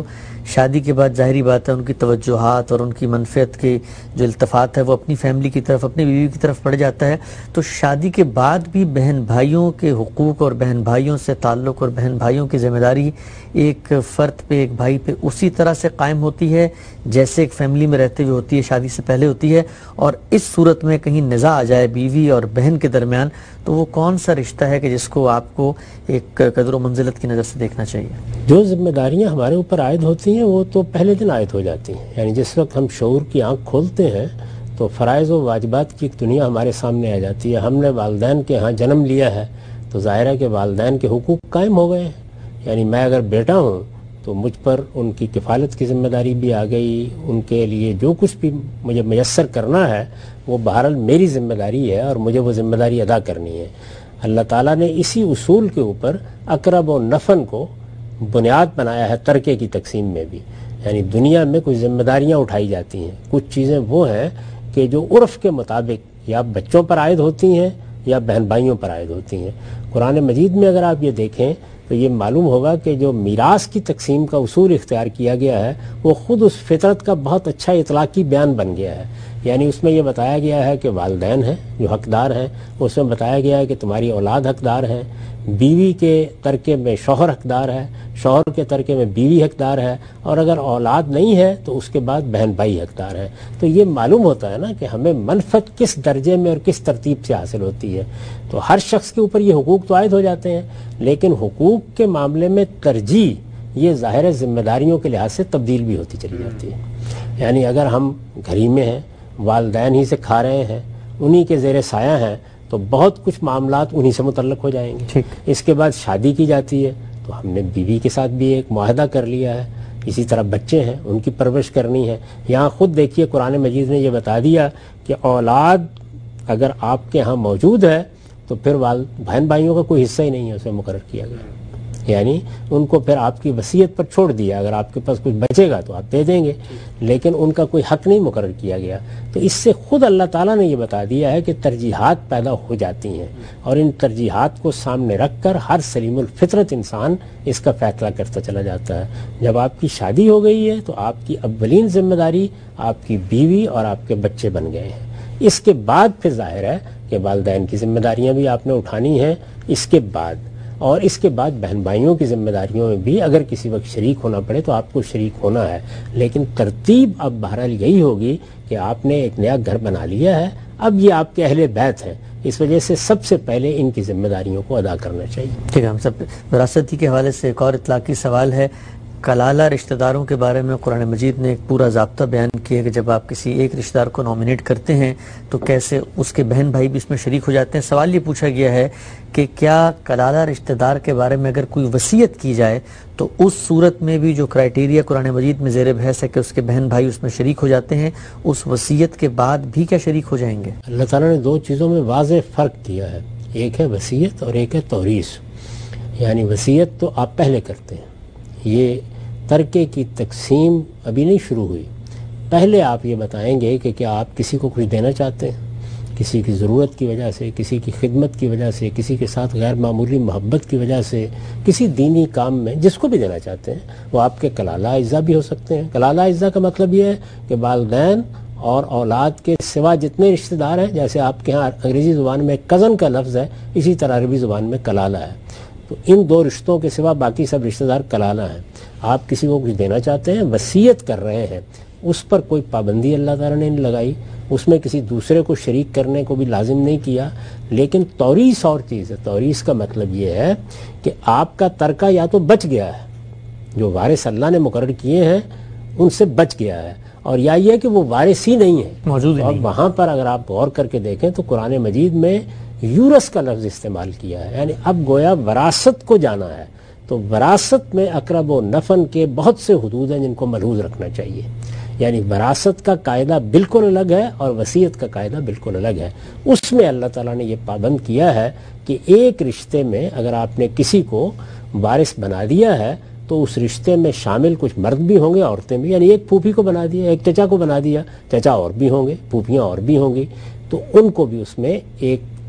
S1: شادی کے بعد ظاہری بات ہے ان کی توجہات اور ان کی منفعت کے جو التفات ہے وہ اپنی فیملی کی طرف، اپنی بیوی کی طرف پڑ جاتا ہے. تو شادی کے بعد بھی بہن بھائیوں کے حقوق اور بہن بھائیوں سے تعلق اور بہن بھائیوں کی ذمہ داری ایک فرد پہ، ایک بھائی پہ اسی طرح سے قائم ہوتی ہے جیسے ایک فیملی میں رہتے ہوئے ہوتی ہے، شادی سے پہلے ہوتی ہے. اور اس صورت میں کہیں نزاع آ جائے بیوی اور بہن کے درمیان تو وہ کون سا رشتہ ہے کہ جس کو آپ کو ایک قدر و منزلت کی نظر سے دیکھنا چاہیے؟
S2: جو ذمہ داریاں ہمارے اوپر عائد ہوتی ہیں وہ تو پہلے دن عائد ہو جاتی ہیں. یعنی جس وقت ہم شعور کی آنکھ کھولتے ہیں تو فرائض و واجبات کی ایک دنیا ہمارے سامنے آ جاتی ہے. ہم نے والدین کے ہاں جنم لیا ہے تو ظاہر ہے کہ والدین کے حقوق قائم ہو گئے ہیں. یعنی میں اگر بیٹا ہوں تو مجھ پر ان کی کفالت کی ذمہ داری بھی آ گئی، ان کے لیے جو کچھ بھی مجھے میسر کرنا ہے وہ بہرحال میری ذمہ داری ہے اور مجھے وہ ذمہ داری ادا کرنی ہے. اللہ تعالیٰ نے اسی اصول کے اوپر اقرب و نفن کو بنیاد بنایا ہے ترکے کی تقسیم میں بھی. یعنی دنیا میں کچھ ذمہ داریاں اٹھائی جاتی ہیں، کچھ چیزیں وہ ہیں کہ جو عرف کے مطابق یا بچوں پر عائد ہوتی ہیں یا بہن بھائیوں پر عائد ہوتی ہیں. قرآن مجید میں اگر آپ یہ دیکھیں تو یہ معلوم ہوگا کہ جو میراث کی تقسیم کا اصول اختیار کیا گیا ہے وہ خود اس فطرت کا بہت اچھا اطلاقی بیان بن گیا ہے. یعنی اس میں یہ بتایا گیا ہے کہ والدین ہیں جو حقدار ہیں، اس میں بتایا گیا ہے کہ تمہاری اولاد حقدار ہیں، بیوی کے ترکے میں شوہر حقدار ہے، شوہر کے ترکے میں بیوی حقدار ہے، اور اگر اولاد نہیں ہے تو اس کے بعد بہن بھائی حقدار ہیں. تو یہ معلوم ہوتا ہے نا کہ ہمیں منفعت کس درجے میں اور کس ترتیب سے حاصل ہوتی ہے. تو ہر شخص کے اوپر یہ حقوق تو عائد ہو جاتے ہیں، لیکن حقوق کے معاملے میں ترجیح یہ ظاہر ذمہ داریوں کے لحاظ سے تبدیل بھی ہوتی چلی جاتی ہے. یعنی اگر ہم گھر ہی میں ہیں، والدین ہی سے کھا رہے ہیں، انہی کے زیر سایہ ہیں، تو بہت کچھ معاملات انہی سے متعلق ہو جائیں گے. اس کے بعد شادی کی جاتی ہے تو ہم نے بیوی کے ساتھ بھی ایک معاہدہ کر لیا ہے. اسی طرح بچے ہیں، ان کی پرورش کرنی ہے. یہاں خود دیکھیے قرآن مجید نے یہ بتا دیا کہ اولاد اگر آپ کے ہاں موجود ہے تو پھر بہن بھائیوں کا کوئی حصہ ہی نہیں ہے اس میں مقرر کیا گیا. یعنی ان کو پھر آپ کی وصیت پر چھوڑ دیا، اگر آپ کے پاس کچھ بچے گا تو آپ دے دیں گے، لیکن ان کا کوئی حق نہیں مقرر کیا گیا. تو اس سے خود اللہ تعالیٰ نے یہ بتا دیا ہے کہ ترجیحات پیدا ہو جاتی ہیں، اور ان ترجیحات کو سامنے رکھ کر ہر سلیم الفطرت انسان اس کا فیصلہ کرتا چلا جاتا ہے. جب آپ کی شادی ہو گئی ہے تو آپ کی اولین ذمہ داری آپ کی بیوی اور آپ کے بچے بن گئے ہیں. اس کے بعد پھر ظاہر ہے کہ والدین کی ذمہ داریاں بھی آپ نے اٹھانی ہیں اس کے بعد، اور اس کے بعد بہن بھائیوں کی ذمہ داریوں میں بھی اگر کسی وقت شریک ہونا پڑے تو آپ کو شریک ہونا ہے. لیکن ترتیب اب بہرحال یہی ہوگی کہ آپ نے ایک نیا گھر بنا لیا ہے، اب یہ آپ کے اہل بیت ہیں، اس وجہ سے سب سے پہلے ان کی ذمہ داریوں کو ادا کرنا چاہیے.
S1: ٹھیک ہے. ہم سب وراثتی کے حوالے سے ایک اور اطلاقی سوال ہے. کلالہ رشتہ داروں کے بارے میں قرآن مجید نے ایک پورا ضابطہ بیان کیا کہ جب آپ کسی ایک رشتہ دار کو نامینیٹ کرتے ہیں تو کیسے اس کے بہن بھائی بھی اس میں شریک ہو جاتے ہیں. سوال یہ پوچھا گیا ہے کہ کیا کلالہ رشتہ دار کے بارے میں اگر کوئی وصیت کی جائے تو اس صورت میں بھی جو کرائیٹیریا قرآن مجید میں زیر بحث ہے کہ اس کے بہن بھائی اس میں شریک ہو جاتے ہیں، اس وصیت کے بعد بھی کیا شریک ہو جائیں گے؟
S2: اللہ تعالیٰ نے دو چیزوں میں واضح فرق کیا ہے، ایک ہے وصیت اور ایک ہے توریث. یعنی وصیت تو آپ پہلے کرتے ہیں، یہ ترکے کی تقسیم ابھی نہیں شروع ہوئی. پہلے آپ یہ بتائیں گے کہ کیا آپ کسی کو کچھ دینا چاہتے ہیں، کسی کی ضرورت کی وجہ سے، کسی کی خدمت کی وجہ سے، کسی کے ساتھ غیر معمولی محبت کی وجہ سے، کسی دینی کام میں جس کو بھی دینا چاہتے ہیں. وہ آپ کے کلالہ اجزاء بھی ہو سکتے ہیں. کلالہ اجزاء کا مطلب یہ ہے کہ والدین اور اولاد کے سوا جتنے رشتہ دار ہیں، جیسے آپ کے ہاں انگریزی زبان میں کزن کا لفظ ہے، اسی طرح عربی زبان میں کلالہ ہے. تو ان دو رشتوں کے سوا باقی سب رشتہ دار کلالہ ہیں. آپ کسی کو کچھ دینا چاہتے ہیں، وصیت کر رہے ہیں، اس پر کوئی پابندی اللہ تعالیٰ نے نہیں لگائی، اس میں کسی دوسرے کو شریک کرنے کو بھی لازم نہیں کیا. لیکن توریث اور چیز ہے. توریث کا مطلب یہ ہے کہ آپ کا ترکہ یا تو بچ گیا ہے، جو وارث اللہ نے مقرر کیے ہیں ان سے بچ گیا ہے، اور یا یہ کہ وہ وارث ہی نہیں ہے موجود. اور وہاں پر اگر آپ غور کر کے دیکھیں تو قرآن مجید میں یورث کا لفظ استعمال کیا ہے. یعنی اب گویا وراثت کو جانا ہے. تو وراثت میں اقرب و نفن کے بہت سے حدود ہیں جن کو ملحوظ رکھنا چاہیے. یعنی وراثت کا قاعدہ بالکل الگ ہے اور وصیت کا قاعدہ بالکل الگ ہے. اس میں اللہ تعالیٰ نے یہ پابند کیا ہے کہ ایک رشتے میں اگر آپ نے کسی کو وارث بنا دیا ہے تو اس رشتے میں شامل کچھ مرد بھی ہوں گے، عورتیں بھی. یعنی ایک پھوپھی کو بنا دیا، ایک چچا کو بنا دیا، چچا اور بھی ہوں گے، پھوپھیاں اور بھی ہوں گی، تو ان کو بھی اس میں ایک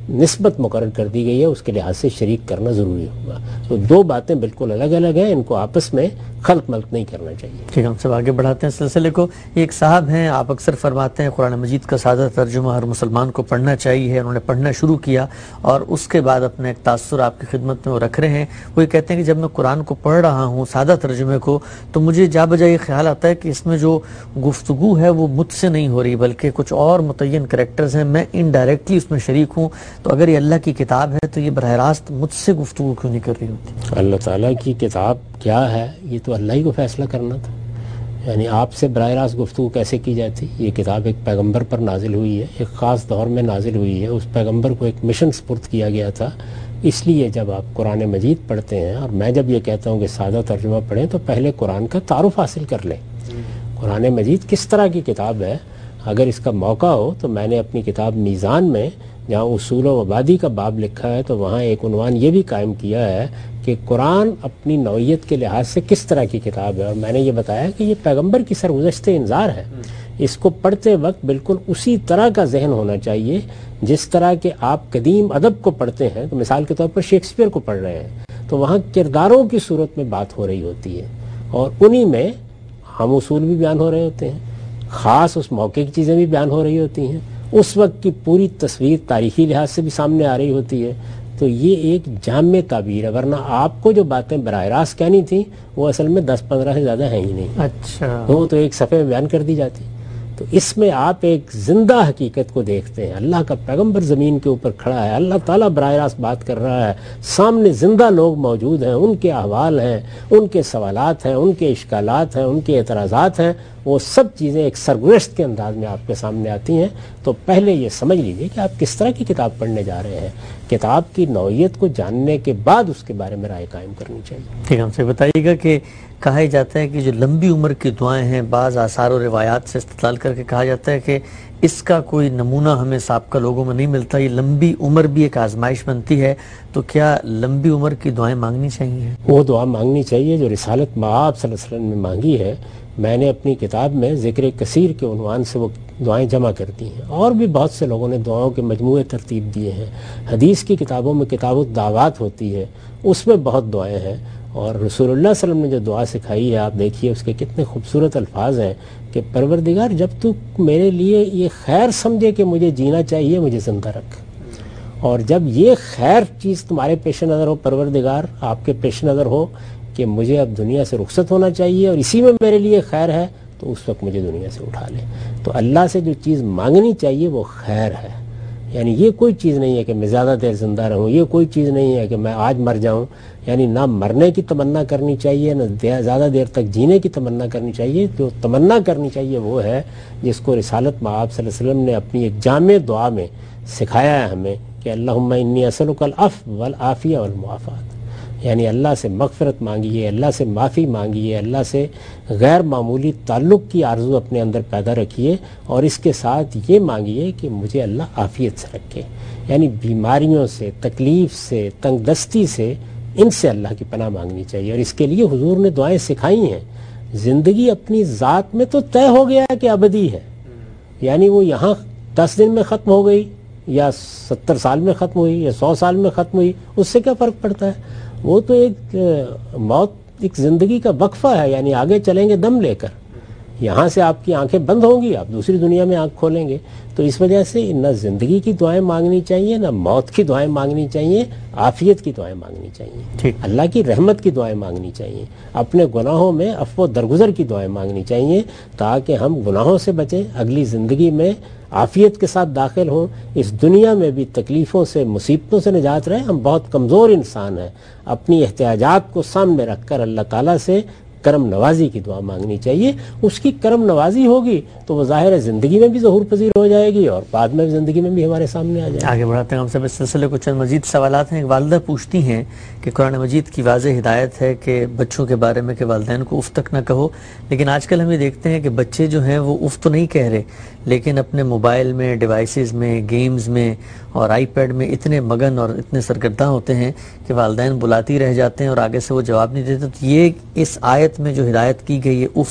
S2: نسبت مقرر کر دی گئی ہے اس کے لحاظ سے شریک کرنا ضروری ہوگا. تو دو باتیں بالکل الگ الگ ہیں, ان کو آپس میں خلط ملط نہیں کرنا چاہیے.
S1: ٹھیک ہے, ہم سب آگے بڑھاتے ہیں سلسلے کو. یہ ایک صاحب ہیں, آپ اکثر فرماتے ہیں قرآن مجید کا سادہ ترجمہ ہر مسلمان کو پڑھنا چاہیے. انہوں نے پڑھنا شروع کیا اور اس کے بعد اپنا ایک تاثر آپ کی خدمت میں وہ رکھ رہے ہیں. وہ یہ کہتے ہیں کہ جب میں قرآن کو پڑھ رہا ہوں سادہ ترجمے کو, تو مجھے جا بجا یہ خیال آتا ہے کہ اس میں جو گفتگو ہے وہ مجھ سے نہیں ہو رہی بلکہ کچھ اور متعین کریکٹرز ہیں, میں انڈائریکٹلی اس میں شریک ہوں. تو اگر یہ اللہ کی کتاب ہے تو یہ براہ راست مجھ سے گفتگو کیوں نہیں کر رہی ہوتی؟
S2: اللہ تعالیٰ کی کتاب کیا ہے یہ تو اللہ ہی کو فیصلہ کرنا تھا. یعنی آپ سے براہ راست گفتگو کیسے کی جاتی؟ یہ کتاب ایک پیغمبر پر نازل ہوئی ہے, ایک خاص دور میں نازل ہوئی ہے. اس پیغمبر کو ایک مشن سپرد کیا گیا تھا. اس لیے جب آپ قرآن مجید پڑھتے ہیں, اور میں جب یہ کہتا ہوں کہ سادہ ترجمہ پڑھیں تو پہلے قرآن کا تعارف حاصل کر لیں. قرآن مجید کس طرح کی کتاب ہے؟ اگر اس کا موقع ہو تو میں نے اپنی کتاب میزان میں جہاں اصول و مبادی کا باب لکھا ہے تو وہاں ایک عنوان یہ بھی قائم کیا ہے کہ قرآن اپنی نوعیت کے لحاظ سے کس طرح کی کتاب ہے, اور میں نے یہ بتایا کہ یہ پیغمبر کی سرگزشت انذار ہے. اس کو پڑھتے وقت بالکل اسی طرح کا ذہن ہونا چاہیے جس طرح کہ آپ قدیم ادب کو پڑھتے ہیں. تو مثال کے طور پر شیکسپیئر کو پڑھ رہے ہیں تو وہاں کرداروں کی صورت میں بات ہو رہی ہوتی ہے, اور انہی میں ہم اصول بھی بیان ہو رہے ہوتے ہیں, خاص اس موقع کی چیزیں بھی بیان ہو رہی ہوتی ہیں, اس وقت کی پوری تصویر تاریخی لحاظ سے بھی سامنے آ رہی ہوتی ہے. تو یہ ایک جامع تعبیر ہے, ورنہ آپ کو جو باتیں براہ راست کہنی تھیں وہ اصل میں 10-15 سے زیادہ ہیں ہی نہیں.
S1: اچھا,
S2: وہ تو ایک صفحے میں بیان کر دی جاتی. تو اس میں آپ ایک زندہ حقیقت کو دیکھتے ہیں. اللہ کا پیغمبر زمین کے اوپر کھڑا ہے, اللہ تعالیٰ براہ راست بات کر رہا ہے, سامنے زندہ لوگ موجود ہیں, ان کے احوال ہیں, ان کے سوالات ہیں, ان کے اشکالات ہیں, ان کے اعتراضات ہیں, وہ سب چیزیں ایک سرگزشت کے انداز میں آپ کے سامنے آتی ہیں. تو پہلے یہ سمجھ لیجئے کہ آپ کس طرح کی کتاب پڑھنے جا رہے ہیں. کتاب کی نوعیت کو جاننے کے بعد اس کے بارے میں رائے قائم کرنی چاہیے.
S1: ٹھیک ہے, ہم سے بتائیے گا کہ کہا جاتا ہے کہ جو لمبی عمر کی دعائیں ہیں بعض آثار و روایات سے استدلال کر کے کہا جاتا ہے کہ اس کا کوئی نمونہ ہمیں سابقہ لوگوں میں نہیں ملتا, یہ لمبی عمر بھی ایک آزمائش بنتی ہے. تو کیا لمبی عمر کی دعائیں مانگنی چاہیے؟
S2: وہ دعا مانگنی چاہیے جو رسالت مآب صلی اللہ علیہ وسلم نے مانگی ہے. میں نے اپنی کتاب میں ذکر کثیر کے عنوان سے وہ دعائیں جمع کر دی ہیں, اور بھی بہت سے لوگوں نے دعاؤں کے مجموعے ترتیب دیے ہیں. حدیث کی کتابوں میں کتاب الدعوات ہوتی ہے, اس میں بہت دعائیں ہیں, اور رسول اللہ صلی اللہ علیہ وسلم نے جو دعا سکھائی ہے آپ دیکھیے اس کے کتنے خوبصورت الفاظ ہیں کہ پروردگار جب تو میرے لیے یہ خیر سمجھے کہ مجھے جینا چاہیے مجھے زندہ رکھ, اور جب یہ خیر چیز تمہارے پیش نظر ہو پروردگار, آپ کے پیش نظر ہو کہ مجھے اب دنیا سے رخصت ہونا چاہیے اور اسی میں میرے لیے خیر ہے, تو اس وقت مجھے دنیا سے اٹھا لے. تو اللہ سے جو چیز مانگنی چاہیے وہ خیر ہے. یعنی یہ کوئی چیز نہیں ہے کہ میں زیادہ دیر زندہ رہوں, یہ کوئی چیز نہیں ہے کہ میں آج مر جاؤں. یعنی نہ مرنے کی تمنا کرنی چاہیے نہ زیادہ دیر تک جینے کی تمنا کرنی چاہیے. جو تمنا کرنی چاہیے وہ ہے جس کو رسالت مآب صلی اللہ علیہ وسلم نے اپنی ایک جامع دعا میں سکھایا ہے ہمیں کہ اللہم انی اسألک العفو والعافیہ والمعافات. یعنی اللہ سے مغفرت مانگیے, اللہ سے معافی مانگیے, اللہ سے غیر معمولی تعلق کی آرزو اپنے اندر پیدا رکھیے, اور اس کے ساتھ یہ مانگیے کہ مجھے اللہ عافیت سے رکھے. یعنی بیماریوں سے, تکلیف سے, تنگ دستی سے, ان سے اللہ کی پناہ مانگنی چاہیے. اور اس کے لیے حضور نے دعائیں سکھائی ہیں. زندگی اپنی ذات میں تو طے ہو گیا کہ ابدی ہے, یعنی وہ یہاں 10 دن میں ختم ہو گئی یا 70 سال میں ختم ہوئی یا 100 سال میں ختم ہوئی, اس سے کیا فرق پڑتا ہے. وہ تو ایک موت ایک زندگی کا وقفہ ہے, یعنی آگے چلیں گے دم لے کر. یہاں سے آپ کی آنکھیں بند ہوں گی, آپ دوسری دنیا میں آنکھ کھولیں گے. تو اس وجہ سے نہ زندگی کی دعائیں مانگنی چاہیے نہ موت کی دعائیں مانگنی چاہیے, عافیت کی دعائیں مانگنی چاہیے, اللہ کی رحمت کی دعائیں مانگنی چاہیے, اپنے گناہوں میں عفو درگزر کی دعائیں مانگنی چاہیے تاکہ ہم گناہوں سے بچیں, اگلی زندگی میں عافیت کے ساتھ داخل ہوں, اس دنیا میں بھی تکلیفوں سے مصیبتوں سے نجات رہے. ہم بہت کمزور انسان ہیں, اپنی احتیاجات کو سامنے رکھ کر اللہ تعالیٰ سے کرم نوازی کی دعا مانگنی چاہیے. اس کی کرم نوازی ہوگی تو وہ ظاہر ہے زندگی میں بھی ظہور پذیر ہو جائے گی اور بعد میں زندگی میں بھی ہمارے سامنے آ جائے گی.
S1: آگے بڑھاتے ہیں ہم سب اس سلسلے کو, چند مزید سوالات ہیں. ایک والدہ پوچھتی ہیں کہ قرآن مجید کی واضح ہدایت ہے کہ بچوں کے بارے میں کہ والدین کو اف تک نہ کہو, لیکن آج کل ہم یہ دیکھتے ہیں کہ بچے جو ہیں وہ اف تو نہیں کہہ رہے لیکن اپنے موبائل میں, ڈیوائسز میں, گیمز میں اور آئی پیڈ میں اتنے مگن اور اتنے سرگرداں ہوتے ہیں کہ والدین بلاتی رہ جاتے ہیں اور آگے سے وہ جواب نہیں دیتے. تو یہ اس آیت میں جو ہدایت کی گئی ہے اف,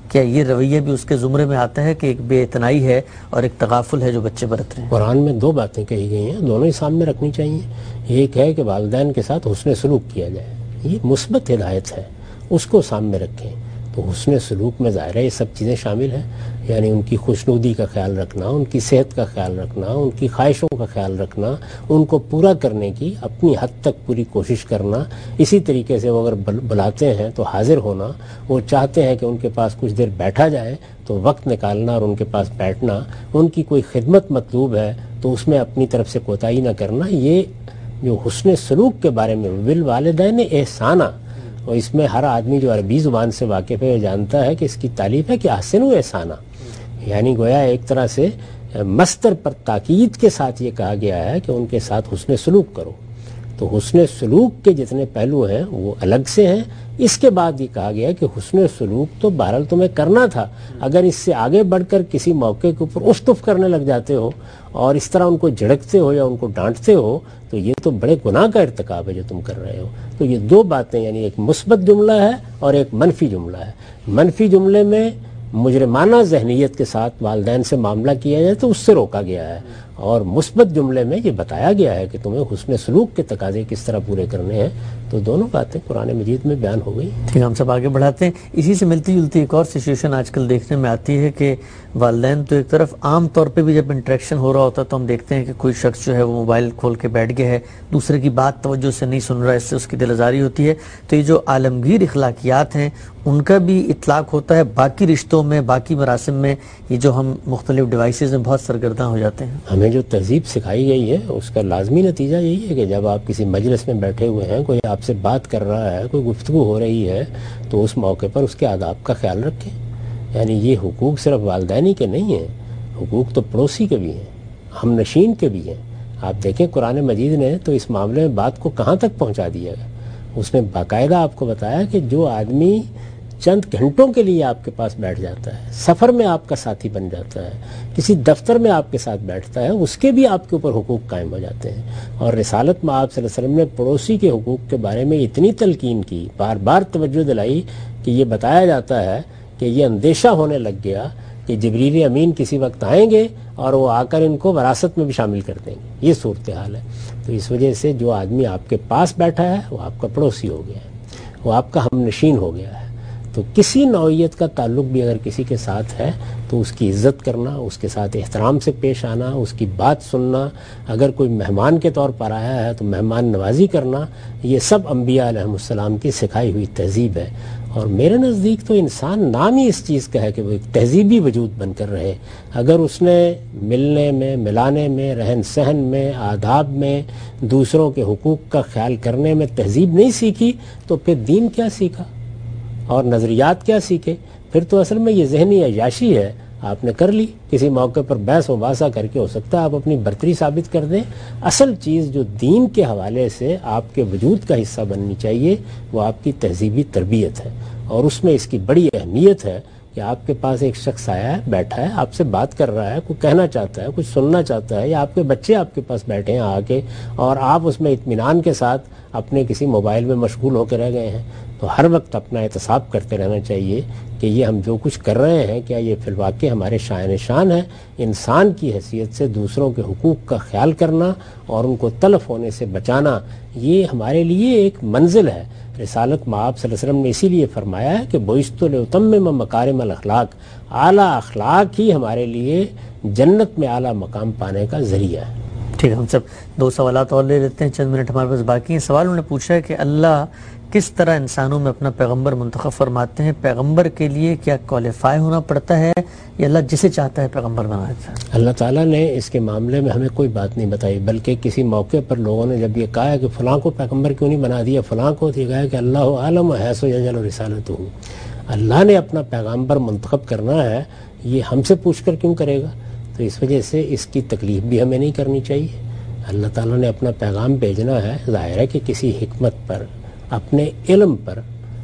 S1: کیا یہ رویہ بھی اس کے زمرے میں آتا ہے کہ ایک بے اعتنائی ہے اور ایک تغافل ہے جو بچے برت رہے ہیں؟
S2: قرآن میں دو باتیں کہی گئی ہیں، دونوں ہی سامنے رکھنی چاہیے. ایک ہے کہ والدین کے ساتھ حسن سلوک کیا جائے، یہ مثبت ہدایت ہے، اس کو سامنے رکھیں. تو حسن سلوک میں ظاہر ہے یہ سب چیزیں شامل ہیں، یعنی ان کی خوشنودی کا خیال رکھنا، ان کی صحت کا خیال رکھنا، ان کی خواہشوں کا خیال رکھنا، ان کو پورا کرنے کی اپنی حد تک پوری کوشش کرنا. اسی طریقے سے وہ اگر بلاتے ہیں تو حاضر ہونا، وہ چاہتے ہیں کہ ان کے پاس کچھ دیر بیٹھا جائے تو وقت نکالنا اور ان کے پاس بیٹھنا. ان کی کوئی خدمت مطلوب ہے تو اس میں اپنی طرف سے کوتاہی نہ کرنا. یہ جو حسن سلوک کے بارے میں بالوالدین احسانہ، اور اس میں ہر آدمی جو عربی زبان سے واقف ہے جانتا ہے کہ اس کی تعریف ہے کہ احسنوا احسانہ، یعنی گویا ایک طرح سے مصدر پر تاکید کے ساتھ یہ کہا گیا ہے کہ ان کے ساتھ حسن سلوک کرو. تو حسن سلوک کے جتنے پہلو ہیں وہ الگ سے ہیں. اس کے بعد یہ کہا گیا کہ حسن سلوک تو بہرحال تمہیں کرنا تھا، اگر اس سے آگے بڑھ کر کسی موقع کے اوپر اف تف کرنے لگ جاتے ہو اور اس طرح ان کو جھڑکتے ہو یا ان کو ڈانٹتے ہو تو یہ تو بڑے گناہ کا ارتکاب ہے جو تم کر رہے ہو. تو یہ دو باتیں، یعنی ایک مثبت جملہ ہے اور ایک منفی جملہ ہے. منفی جملے میں مجرمانہ ذہنیت کے ساتھ والدین سے معاملہ کیا جائے تو اس سے روکا گیا ہے، اور مثبت جملے میں یہ بتایا گیا ہے کہ تمہیں حسن سلوک کے تقاضے کس طرح پورے کرنے ہیں. تو دونوں باتیں قرآن مجید میں بیان ہو گئی.
S1: ٹھیک، ہم سب آگے بڑھاتے ہیں. اسی سے ملتی جلتی ایک اور سچویشن آج کل دیکھنے میں آتی ہے کہ والدین تو ایک طرف عام طور پہ بھی جب انٹریکشن ہو رہا ہوتا ہے تو ہم دیکھتے ہیں کہ کوئی شخص جو ہے وہ موبائل کھول کے بیٹھ گیا ہے، دوسرے کی بات توجہ سے نہیں سن رہا ہے، اس سے اس کی دل آزاری ہوتی ہے. تو یہ جو عالمگیر اخلاقیات ہیں ان کا بھی اطلاق ہوتا ہے باقی رشتوں میں، باقی مراسم میں، یہ جو ہم مختلف ڈیوائسز میں بہت سرگرداں ہو جاتے ہیں.
S2: ہمیں جو تہذیب سکھائی گئی ہے اس کا لازمی نتیجہ یہی ہے کہ جب آپ کسی مجلس میں بیٹھے ہوئے ہیں، کوئی آپ سے بات کر رہا ہے، کوئی گفتگو ہو رہی ہے، تو اس موقع پر اس کے آداب کا خیال رکھیں. یعنی یہ حقوق صرف والدینی کے نہیں ہیں، حقوق تو پڑوسی کے بھی ہیں، ہم نشین کے بھی ہیں. آپ دیکھیں قرآن مجید نے تو اس معاملے میں بات کو کہاں تک پہنچا دیا ہے. اس نے باقاعدہ آپ کو بتایا کہ جو آدمی چند گھنٹوں کے لیے آپ کے پاس بیٹھ جاتا ہے، سفر میں آپ کا ساتھی بن جاتا ہے، کسی دفتر میں آپ کے ساتھ بیٹھتا ہے، اس کے بھی آپ کے اوپر حقوق قائم ہو جاتے ہیں. اور رسالت میں آپ صلی اللہ علیہ وسلم نے پڑوسی کے حقوق کے بارے میں اتنی تلقین کی، بار بار توجہ دلائی کہ یہ بتایا جاتا ہے کہ یہ اندیشہ ہونے لگ گیا کہ جبریل امین کسی وقت آئیں گے اور وہ آ کر ان کو وراثت میں بھی شامل کر دیں گے. یہ صورتحال ہے. تو اس وجہ سے جو آدمی آپ کے پاس بیٹھا ہے وہ آپ کا پڑوسی ہو گیا ہے، وہ آپ کا ہم نشین ہو گیا ہے. تو کسی نوعیت کا تعلق بھی اگر کسی کے ساتھ ہے تو اس کی عزت کرنا، اس کے ساتھ احترام سے پیش آنا، اس کی بات سننا، اگر کوئی مہمان کے طور پر آیا ہے تو مہمان نوازی کرنا، یہ سب انبیاء علیہ السلام کی سکھائی ہوئی تہذیب ہے. اور میرے نزدیک تو انسان نام ہی اس چیز کا ہے کہ وہ ایک تہذیبی وجود بن کر رہے. اگر اس نے ملنے میں، ملانے میں، رہن سہن میں، آداب میں، دوسروں کے حقوق کا خیال کرنے میں تہذیب نہیں سیکھی تو پھر دین کیا سیکھا اور نظریات کیا سیکھے؟ پھر تو اصل میں یہ ذہنی عیاشی ہے. آپ نے کر لی کسی موقع پر بحث و مباحثہ کر کے، ہو سکتا ہے آپ اپنی برتری ثابت کر دیں. اصل چیز جو دین کے حوالے سے آپ کے وجود کا حصہ بننی چاہیے وہ آپ کی تہذیبی تربیت ہے. اور اس میں اس کی بڑی اہمیت ہے کہ آپ کے پاس ایک شخص آیا ہے، بیٹھا ہے، آپ سے بات کر رہا ہے، کوئی کہنا چاہتا ہے، کچھ سننا چاہتا ہے، یا آپ کے بچے آپ کے پاس بیٹھے ہیں آ کے اور آپ اس میں اطمینان کے ساتھ اپنے کسی موبائل میں مشغول ہو کے رہ گئے ہیں. تو ہر وقت اپنا احتساب کرتے رہنا چاہیے کہ یہ ہم جو کچھ کر رہے ہیں کیا یہ فی الواقع ہمارے شائن شان ہے. انسان کی حیثیت سے دوسروں کے حقوق کا خیال کرنا اور ان کو تلف ہونے سے بچانا یہ ہمارے لیے ایک منزل ہے. رسالت میں آپ صلی اللہ علیہ وسلم نے اسی لیے فرمایا ہے کہ بعثت لأتمم مکارم الاخلاق، اعلیٰ اخلاق ہی ہمارے لیے جنت میں اعلیٰ مقام پانے کا ذریعہ ہے.
S1: ٹھیک ہے، ہم سب دو سوالات اور لے لیتے ہیں، چند منٹ ہمارے پاس باقی ہیں. سوال انہوں نے پوچھا ہے کہ اللہ کس طرح انسانوں میں اپنا پیغمبر منتخب فرماتے ہیں؟ پیغمبر کے لیے کیا کوالیفائی ہونا پڑتا ہے یا اللہ جسے چاہتا ہے پیغمبر بنا دیتا ہے؟
S2: اللہ تعالیٰ نے اس کے معاملے میں ہمیں کوئی بات نہیں بتائی، بلکہ کسی موقع پر لوگوں نے جب یہ کہا کہ فلاں کو پیغمبر کیوں نہیں بنا دیا، فلاں کو، تو یہ کہا کہ اللہ عالم حیث یجعل رسالتہ، اللہ نے اپنا پیغمبر منتخب کرنا ہے، یہ ہم سے پوچھ کر کیوں کرے گا؟ تو اس وجہ سے اس کی تکلیف بھی ہمیں نہیں کرنی چاہیے. اللہ تعالیٰ نے اپنا پیغام بھیجنا ہے، ظاہر ہے کہ کسی حکمت پر، اپنے علم پر،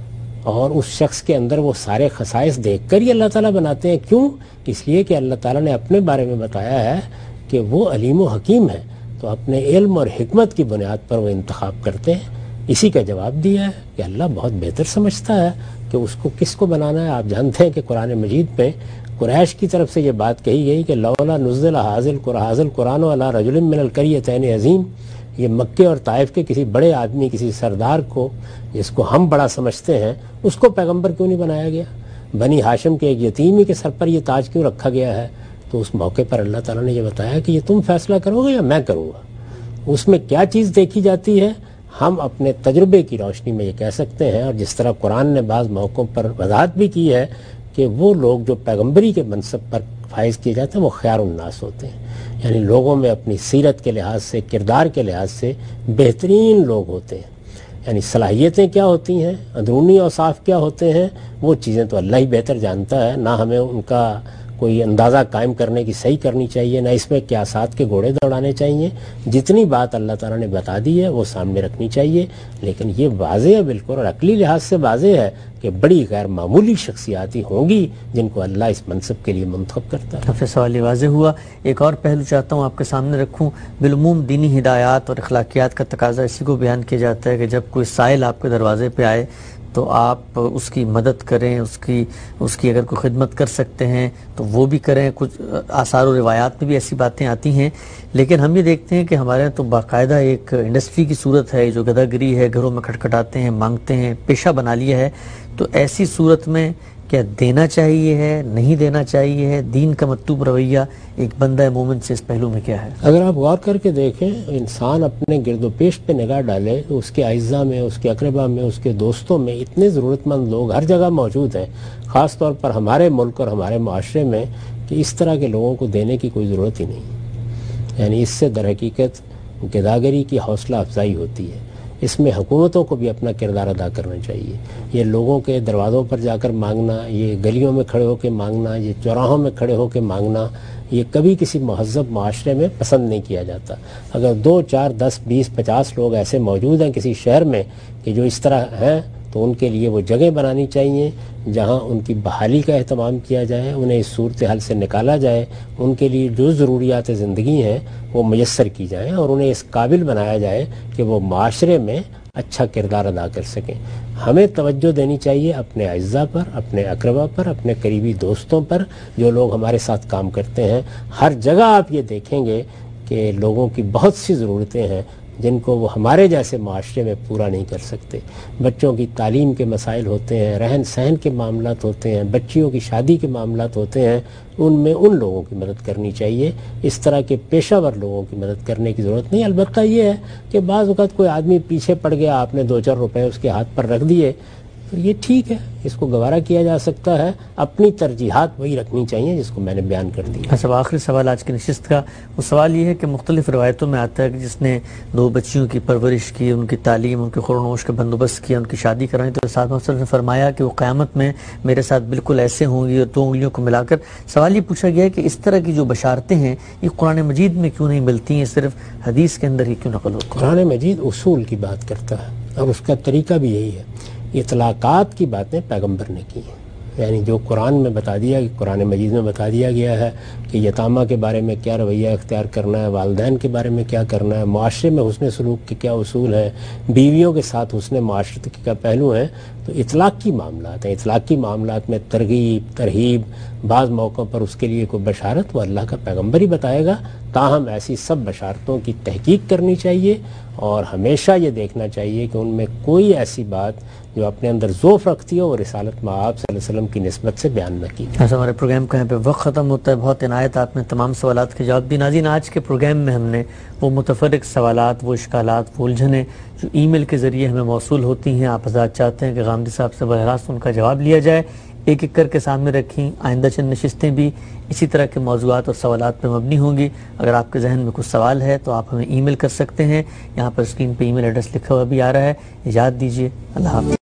S2: اور اس شخص کے اندر وہ سارے خصائص دیکھ کر ہی اللہ تعالیٰ بناتے ہیں. کیوں؟ اس لیے کہ اللہ تعالیٰ نے اپنے بارے میں بتایا ہے کہ وہ علیم و حکیم ہے، تو اپنے علم اور حکمت کی بنیاد پر وہ انتخاب کرتے ہیں. اسی کا جواب دیا ہے کہ اللہ بہت بہتر سمجھتا ہے کہ اس کو کس کو بنانا ہے. آپ جانتے ہیں کہ قرآن مجید میں قریش کی طرف سے یہ بات کہی گئی کہ لولا نزل حاضل قرآن علی رجل من القریتین عظیم. یہ مکے اور طائف کے کسی بڑے آدمی، کسی سردار کو جس کو ہم بڑا سمجھتے ہیں، اس کو پیغمبر کیوں نہیں بنایا گیا؟ بنی ہاشم کے ایک یتیمی کے سر پر یہ تاج کیوں رکھا گیا ہے؟ تو اس موقع پر اللہ تعالیٰ نے یہ بتایا کہ یہ تم فیصلہ کرو گے یا میں کروں گا. اس میں کیا چیز دیکھی جاتی ہے ہم اپنے تجربے کی روشنی میں یہ کہہ سکتے ہیں. اور جس طرح قرآن نے بعض موقعوں پر وضاحت بھی کی ہے کہ وہ لوگ جو پیغمبری کے منصب پر فائز کیے جاتے ہیں وہ خیار الناس ہوتے ہیں، یعنی لوگوں میں اپنی سیرت کے لحاظ سے، کردار کے لحاظ سے بہترین لوگ ہوتے ہیں. یعنی صلاحیتیں کیا ہوتی ہیں، اندرونی اوصاف کیا ہوتے ہیں، وہ چیزیں تو اللہ ہی بہتر جانتا ہے. نہ ہمیں ان کا کوئی اندازہ قائم کرنے کی صحیح کرنی چاہیے، نہ اس میں قیاسات کے گھوڑے دوڑانے چاہیے. جتنی بات اللہ تعالیٰ نے بتا دی ہے وہ سامنے رکھنی چاہیے. لیکن یہ واضح ہے بالکل، اور عقلی لحاظ سے واضح ہے کہ بڑی غیر معمولی شخصیات ہوں گی جن کو اللہ اس منصب کے لیے منتخب کرتا ہے.
S1: آپ سوال واضح ہوا. ایک اور پہلو چاہتا ہوں آپ کے سامنے رکھوں. بالعموم دینی ہدایات اور اخلاقیات کا تقاضا اسی کو بیان کیا جاتا ہے کہ جب کوئی سائل آپ کے دروازے پہ آئے تو آپ اس کی مدد کریں، اس کی اگر کوئی خدمت کر سکتے ہیں تو وہ بھی کریں. کچھ آثار و روایات میں بھی ایسی باتیں آتی ہیں. لیکن ہم یہ دیکھتے ہیں کہ ہمارے یہاں تو باقاعدہ ایک انڈسٹری کی صورت ہے جو گدھا گری ہے، گھروں میں کھٹکھٹاتے ہیں، مانگتے ہیں، پیشہ بنا لیا ہے. تو ایسی صورت میں کیا دینا چاہیے ہے، نہیں دینا چاہیے ہے؟ دین کا مطلوب رویہ ایک بندہ مومن سے اس پہلو میں کیا ہے؟
S2: اگر آپ غور کر کے دیکھیں، انسان اپنے گرد و پیش پہ نگاہ ڈالے تو اس کے اعزاء میں، اس کے اقربا میں، اس کے دوستوں میں اتنے ضرورت مند لوگ ہر جگہ موجود ہیں، خاص طور پر ہمارے ملک اور ہمارے معاشرے میں، کہ اس طرح کے لوگوں کو دینے کی کوئی ضرورت ہی نہیں. یعنی اس سے در حقیقت گداگری کی حوصلہ افزائی ہوتی ہے. اس میں حکومتوں کو بھی اپنا کردار ادا کرنا چاہیے. یہ لوگوں کے دروازوں پر جا کر مانگنا، یہ گلیوں میں کھڑے ہو کے مانگنا، یہ چوراہوں میں کھڑے ہو کے مانگنا، یہ کبھی کسی مہذب معاشرے میں پسند نہیں کیا جاتا. اگر 2 4 10 20 50 لوگ ایسے موجود ہیں کسی شہر میں کہ جو اس طرح ہیں تو ان کے لیے وہ جگہ بنانی چاہیے جہاں ان کی بحالی کا اہتمام کیا جائے، انہیں اس صورتحال سے نکالا جائے، ان کے لیے جو ضروریات زندگی ہیں وہ میسر کی جائیں اور انہیں اس قابل بنایا جائے کہ وہ معاشرے میں اچھا کردار ادا کر سکیں. ہمیں توجہ دینی چاہیے اپنے اعزاء پر، اپنے اقربا پر، اپنے قریبی دوستوں پر جو لوگ ہمارے ساتھ کام کرتے ہیں. ہر جگہ آپ یہ دیکھیں گے کہ لوگوں کی بہت سی ضرورتیں ہیں جن کو وہ ہمارے جیسے معاشرے میں پورا نہیں کر سکتے. بچوں کی تعلیم کے مسائل ہوتے ہیں، رہن سہن کے معاملات ہوتے ہیں، بچیوں کی شادی کے معاملات ہوتے ہیں، ان میں ان لوگوں کی مدد کرنی چاہیے. اس طرح کے پیشہ ور لوگوں کی مدد کرنے کی ضرورت نہیں. البتہ یہ ہے کہ بعض اوقات کوئی آدمی پیچھے پڑ گیا، آپ نے 2 4 روپے اس کے ہاتھ پر رکھ دیے، تو یہ ٹھیک ہے، اس کو گوارا کیا جا سکتا ہے. اپنی ترجیحات وہی رکھنی چاہیے جس کو میں نے بیان کر دیا.
S1: اچھا، آخری سوال آج کی نشست کا، وہ سوال یہ ہے کہ مختلف روایتوں میں آتا ہے کہ جس نے 2 بچیوں کی پرورش کی، ان کی تعلیم، ان کے خور و نوش کا بندوبست کیا، ان کی شادی کرانی، تو ساتھ محمد نے فرمایا کہ وہ قیامت میں میرے ساتھ بالکل ایسے ہوں گی. اور 2 انگلیوں کو ملا کر سوال یہ پوچھا گیا ہے کہ اس طرح کی جو بشارتیں ہیں یہ قرآن مجید میں کیوں نہیں ملتی ہیں، صرف حدیث کے اندر ہی کیوں نقل ہوتی ہیں؟
S2: قرآن مجید اصول کی بات کرتا ہے اور اس کا طریقہ بھی یہی ہے. اطلاقات کی باتیں پیغمبر نے کی ہیں، یعنی جو قرآن میں بتا دیا، قرآن مجید میں بتا دیا گیا ہے کہ یتامہ کے بارے میں کیا رویہ اختیار کرنا ہے، والدین کے بارے میں کیا کرنا ہے، معاشرے میں حسن سلوک کے کیا اصول ہیں، بیویوں کے ساتھ حسن معاشرت کے کیا پہلو ہیں. تو اطلاقی معاملات ہیں. اطلاقی معاملات میں ترغیب، ترہیب، بعض موقعوں پر اس کے لیے کوئی بشارت وہ اللہ کا پیغمبر ہی بتائے گا. تاہم ایسی سب بشارتوں کی تحقیق کرنی چاہیے اور ہمیشہ یہ دیکھنا چاہیے کہ ان میں کوئی ایسی بات جو اپنے اندر ذوف رکھتی ہو اور رسالت مآب صلی اللہ علیہ وسلم کی نسبت سے بیان نہ کی.
S1: ایسا ہمارے پروگرام کا یہاں پہ وقت ختم ہوتا ہے. بہت عنایت آپ نے تمام سوالات کے جواب دی. ناظرین، آج کے پروگرام میں ہم نے وہ متفرق سوالات، وہ اشکالات، وہ الجھنیں جو ای میل کے ذریعے ہمیں موصول ہوتی ہیں، آپ حضرات چاہتے ہیں کہ غامدی صاحب سے براہ راست ان کا جواب لیا جائے، ایک ایک کر کے سامنے رکھیں. آئندہ چند نشستیں بھی اسی طرح کے موضوعات اور سوالات پر مبنی ہوں گی. اگر آپ کے ذہن میں کچھ سوال ہے تو آپ ہمیں ای میل کر سکتے ہیں. یہاں پر اسکرین پہ ای میل ایڈریس لکھا ہوا بھی آ رہا ہے. اجازت دیجیے. اللہ حافظ.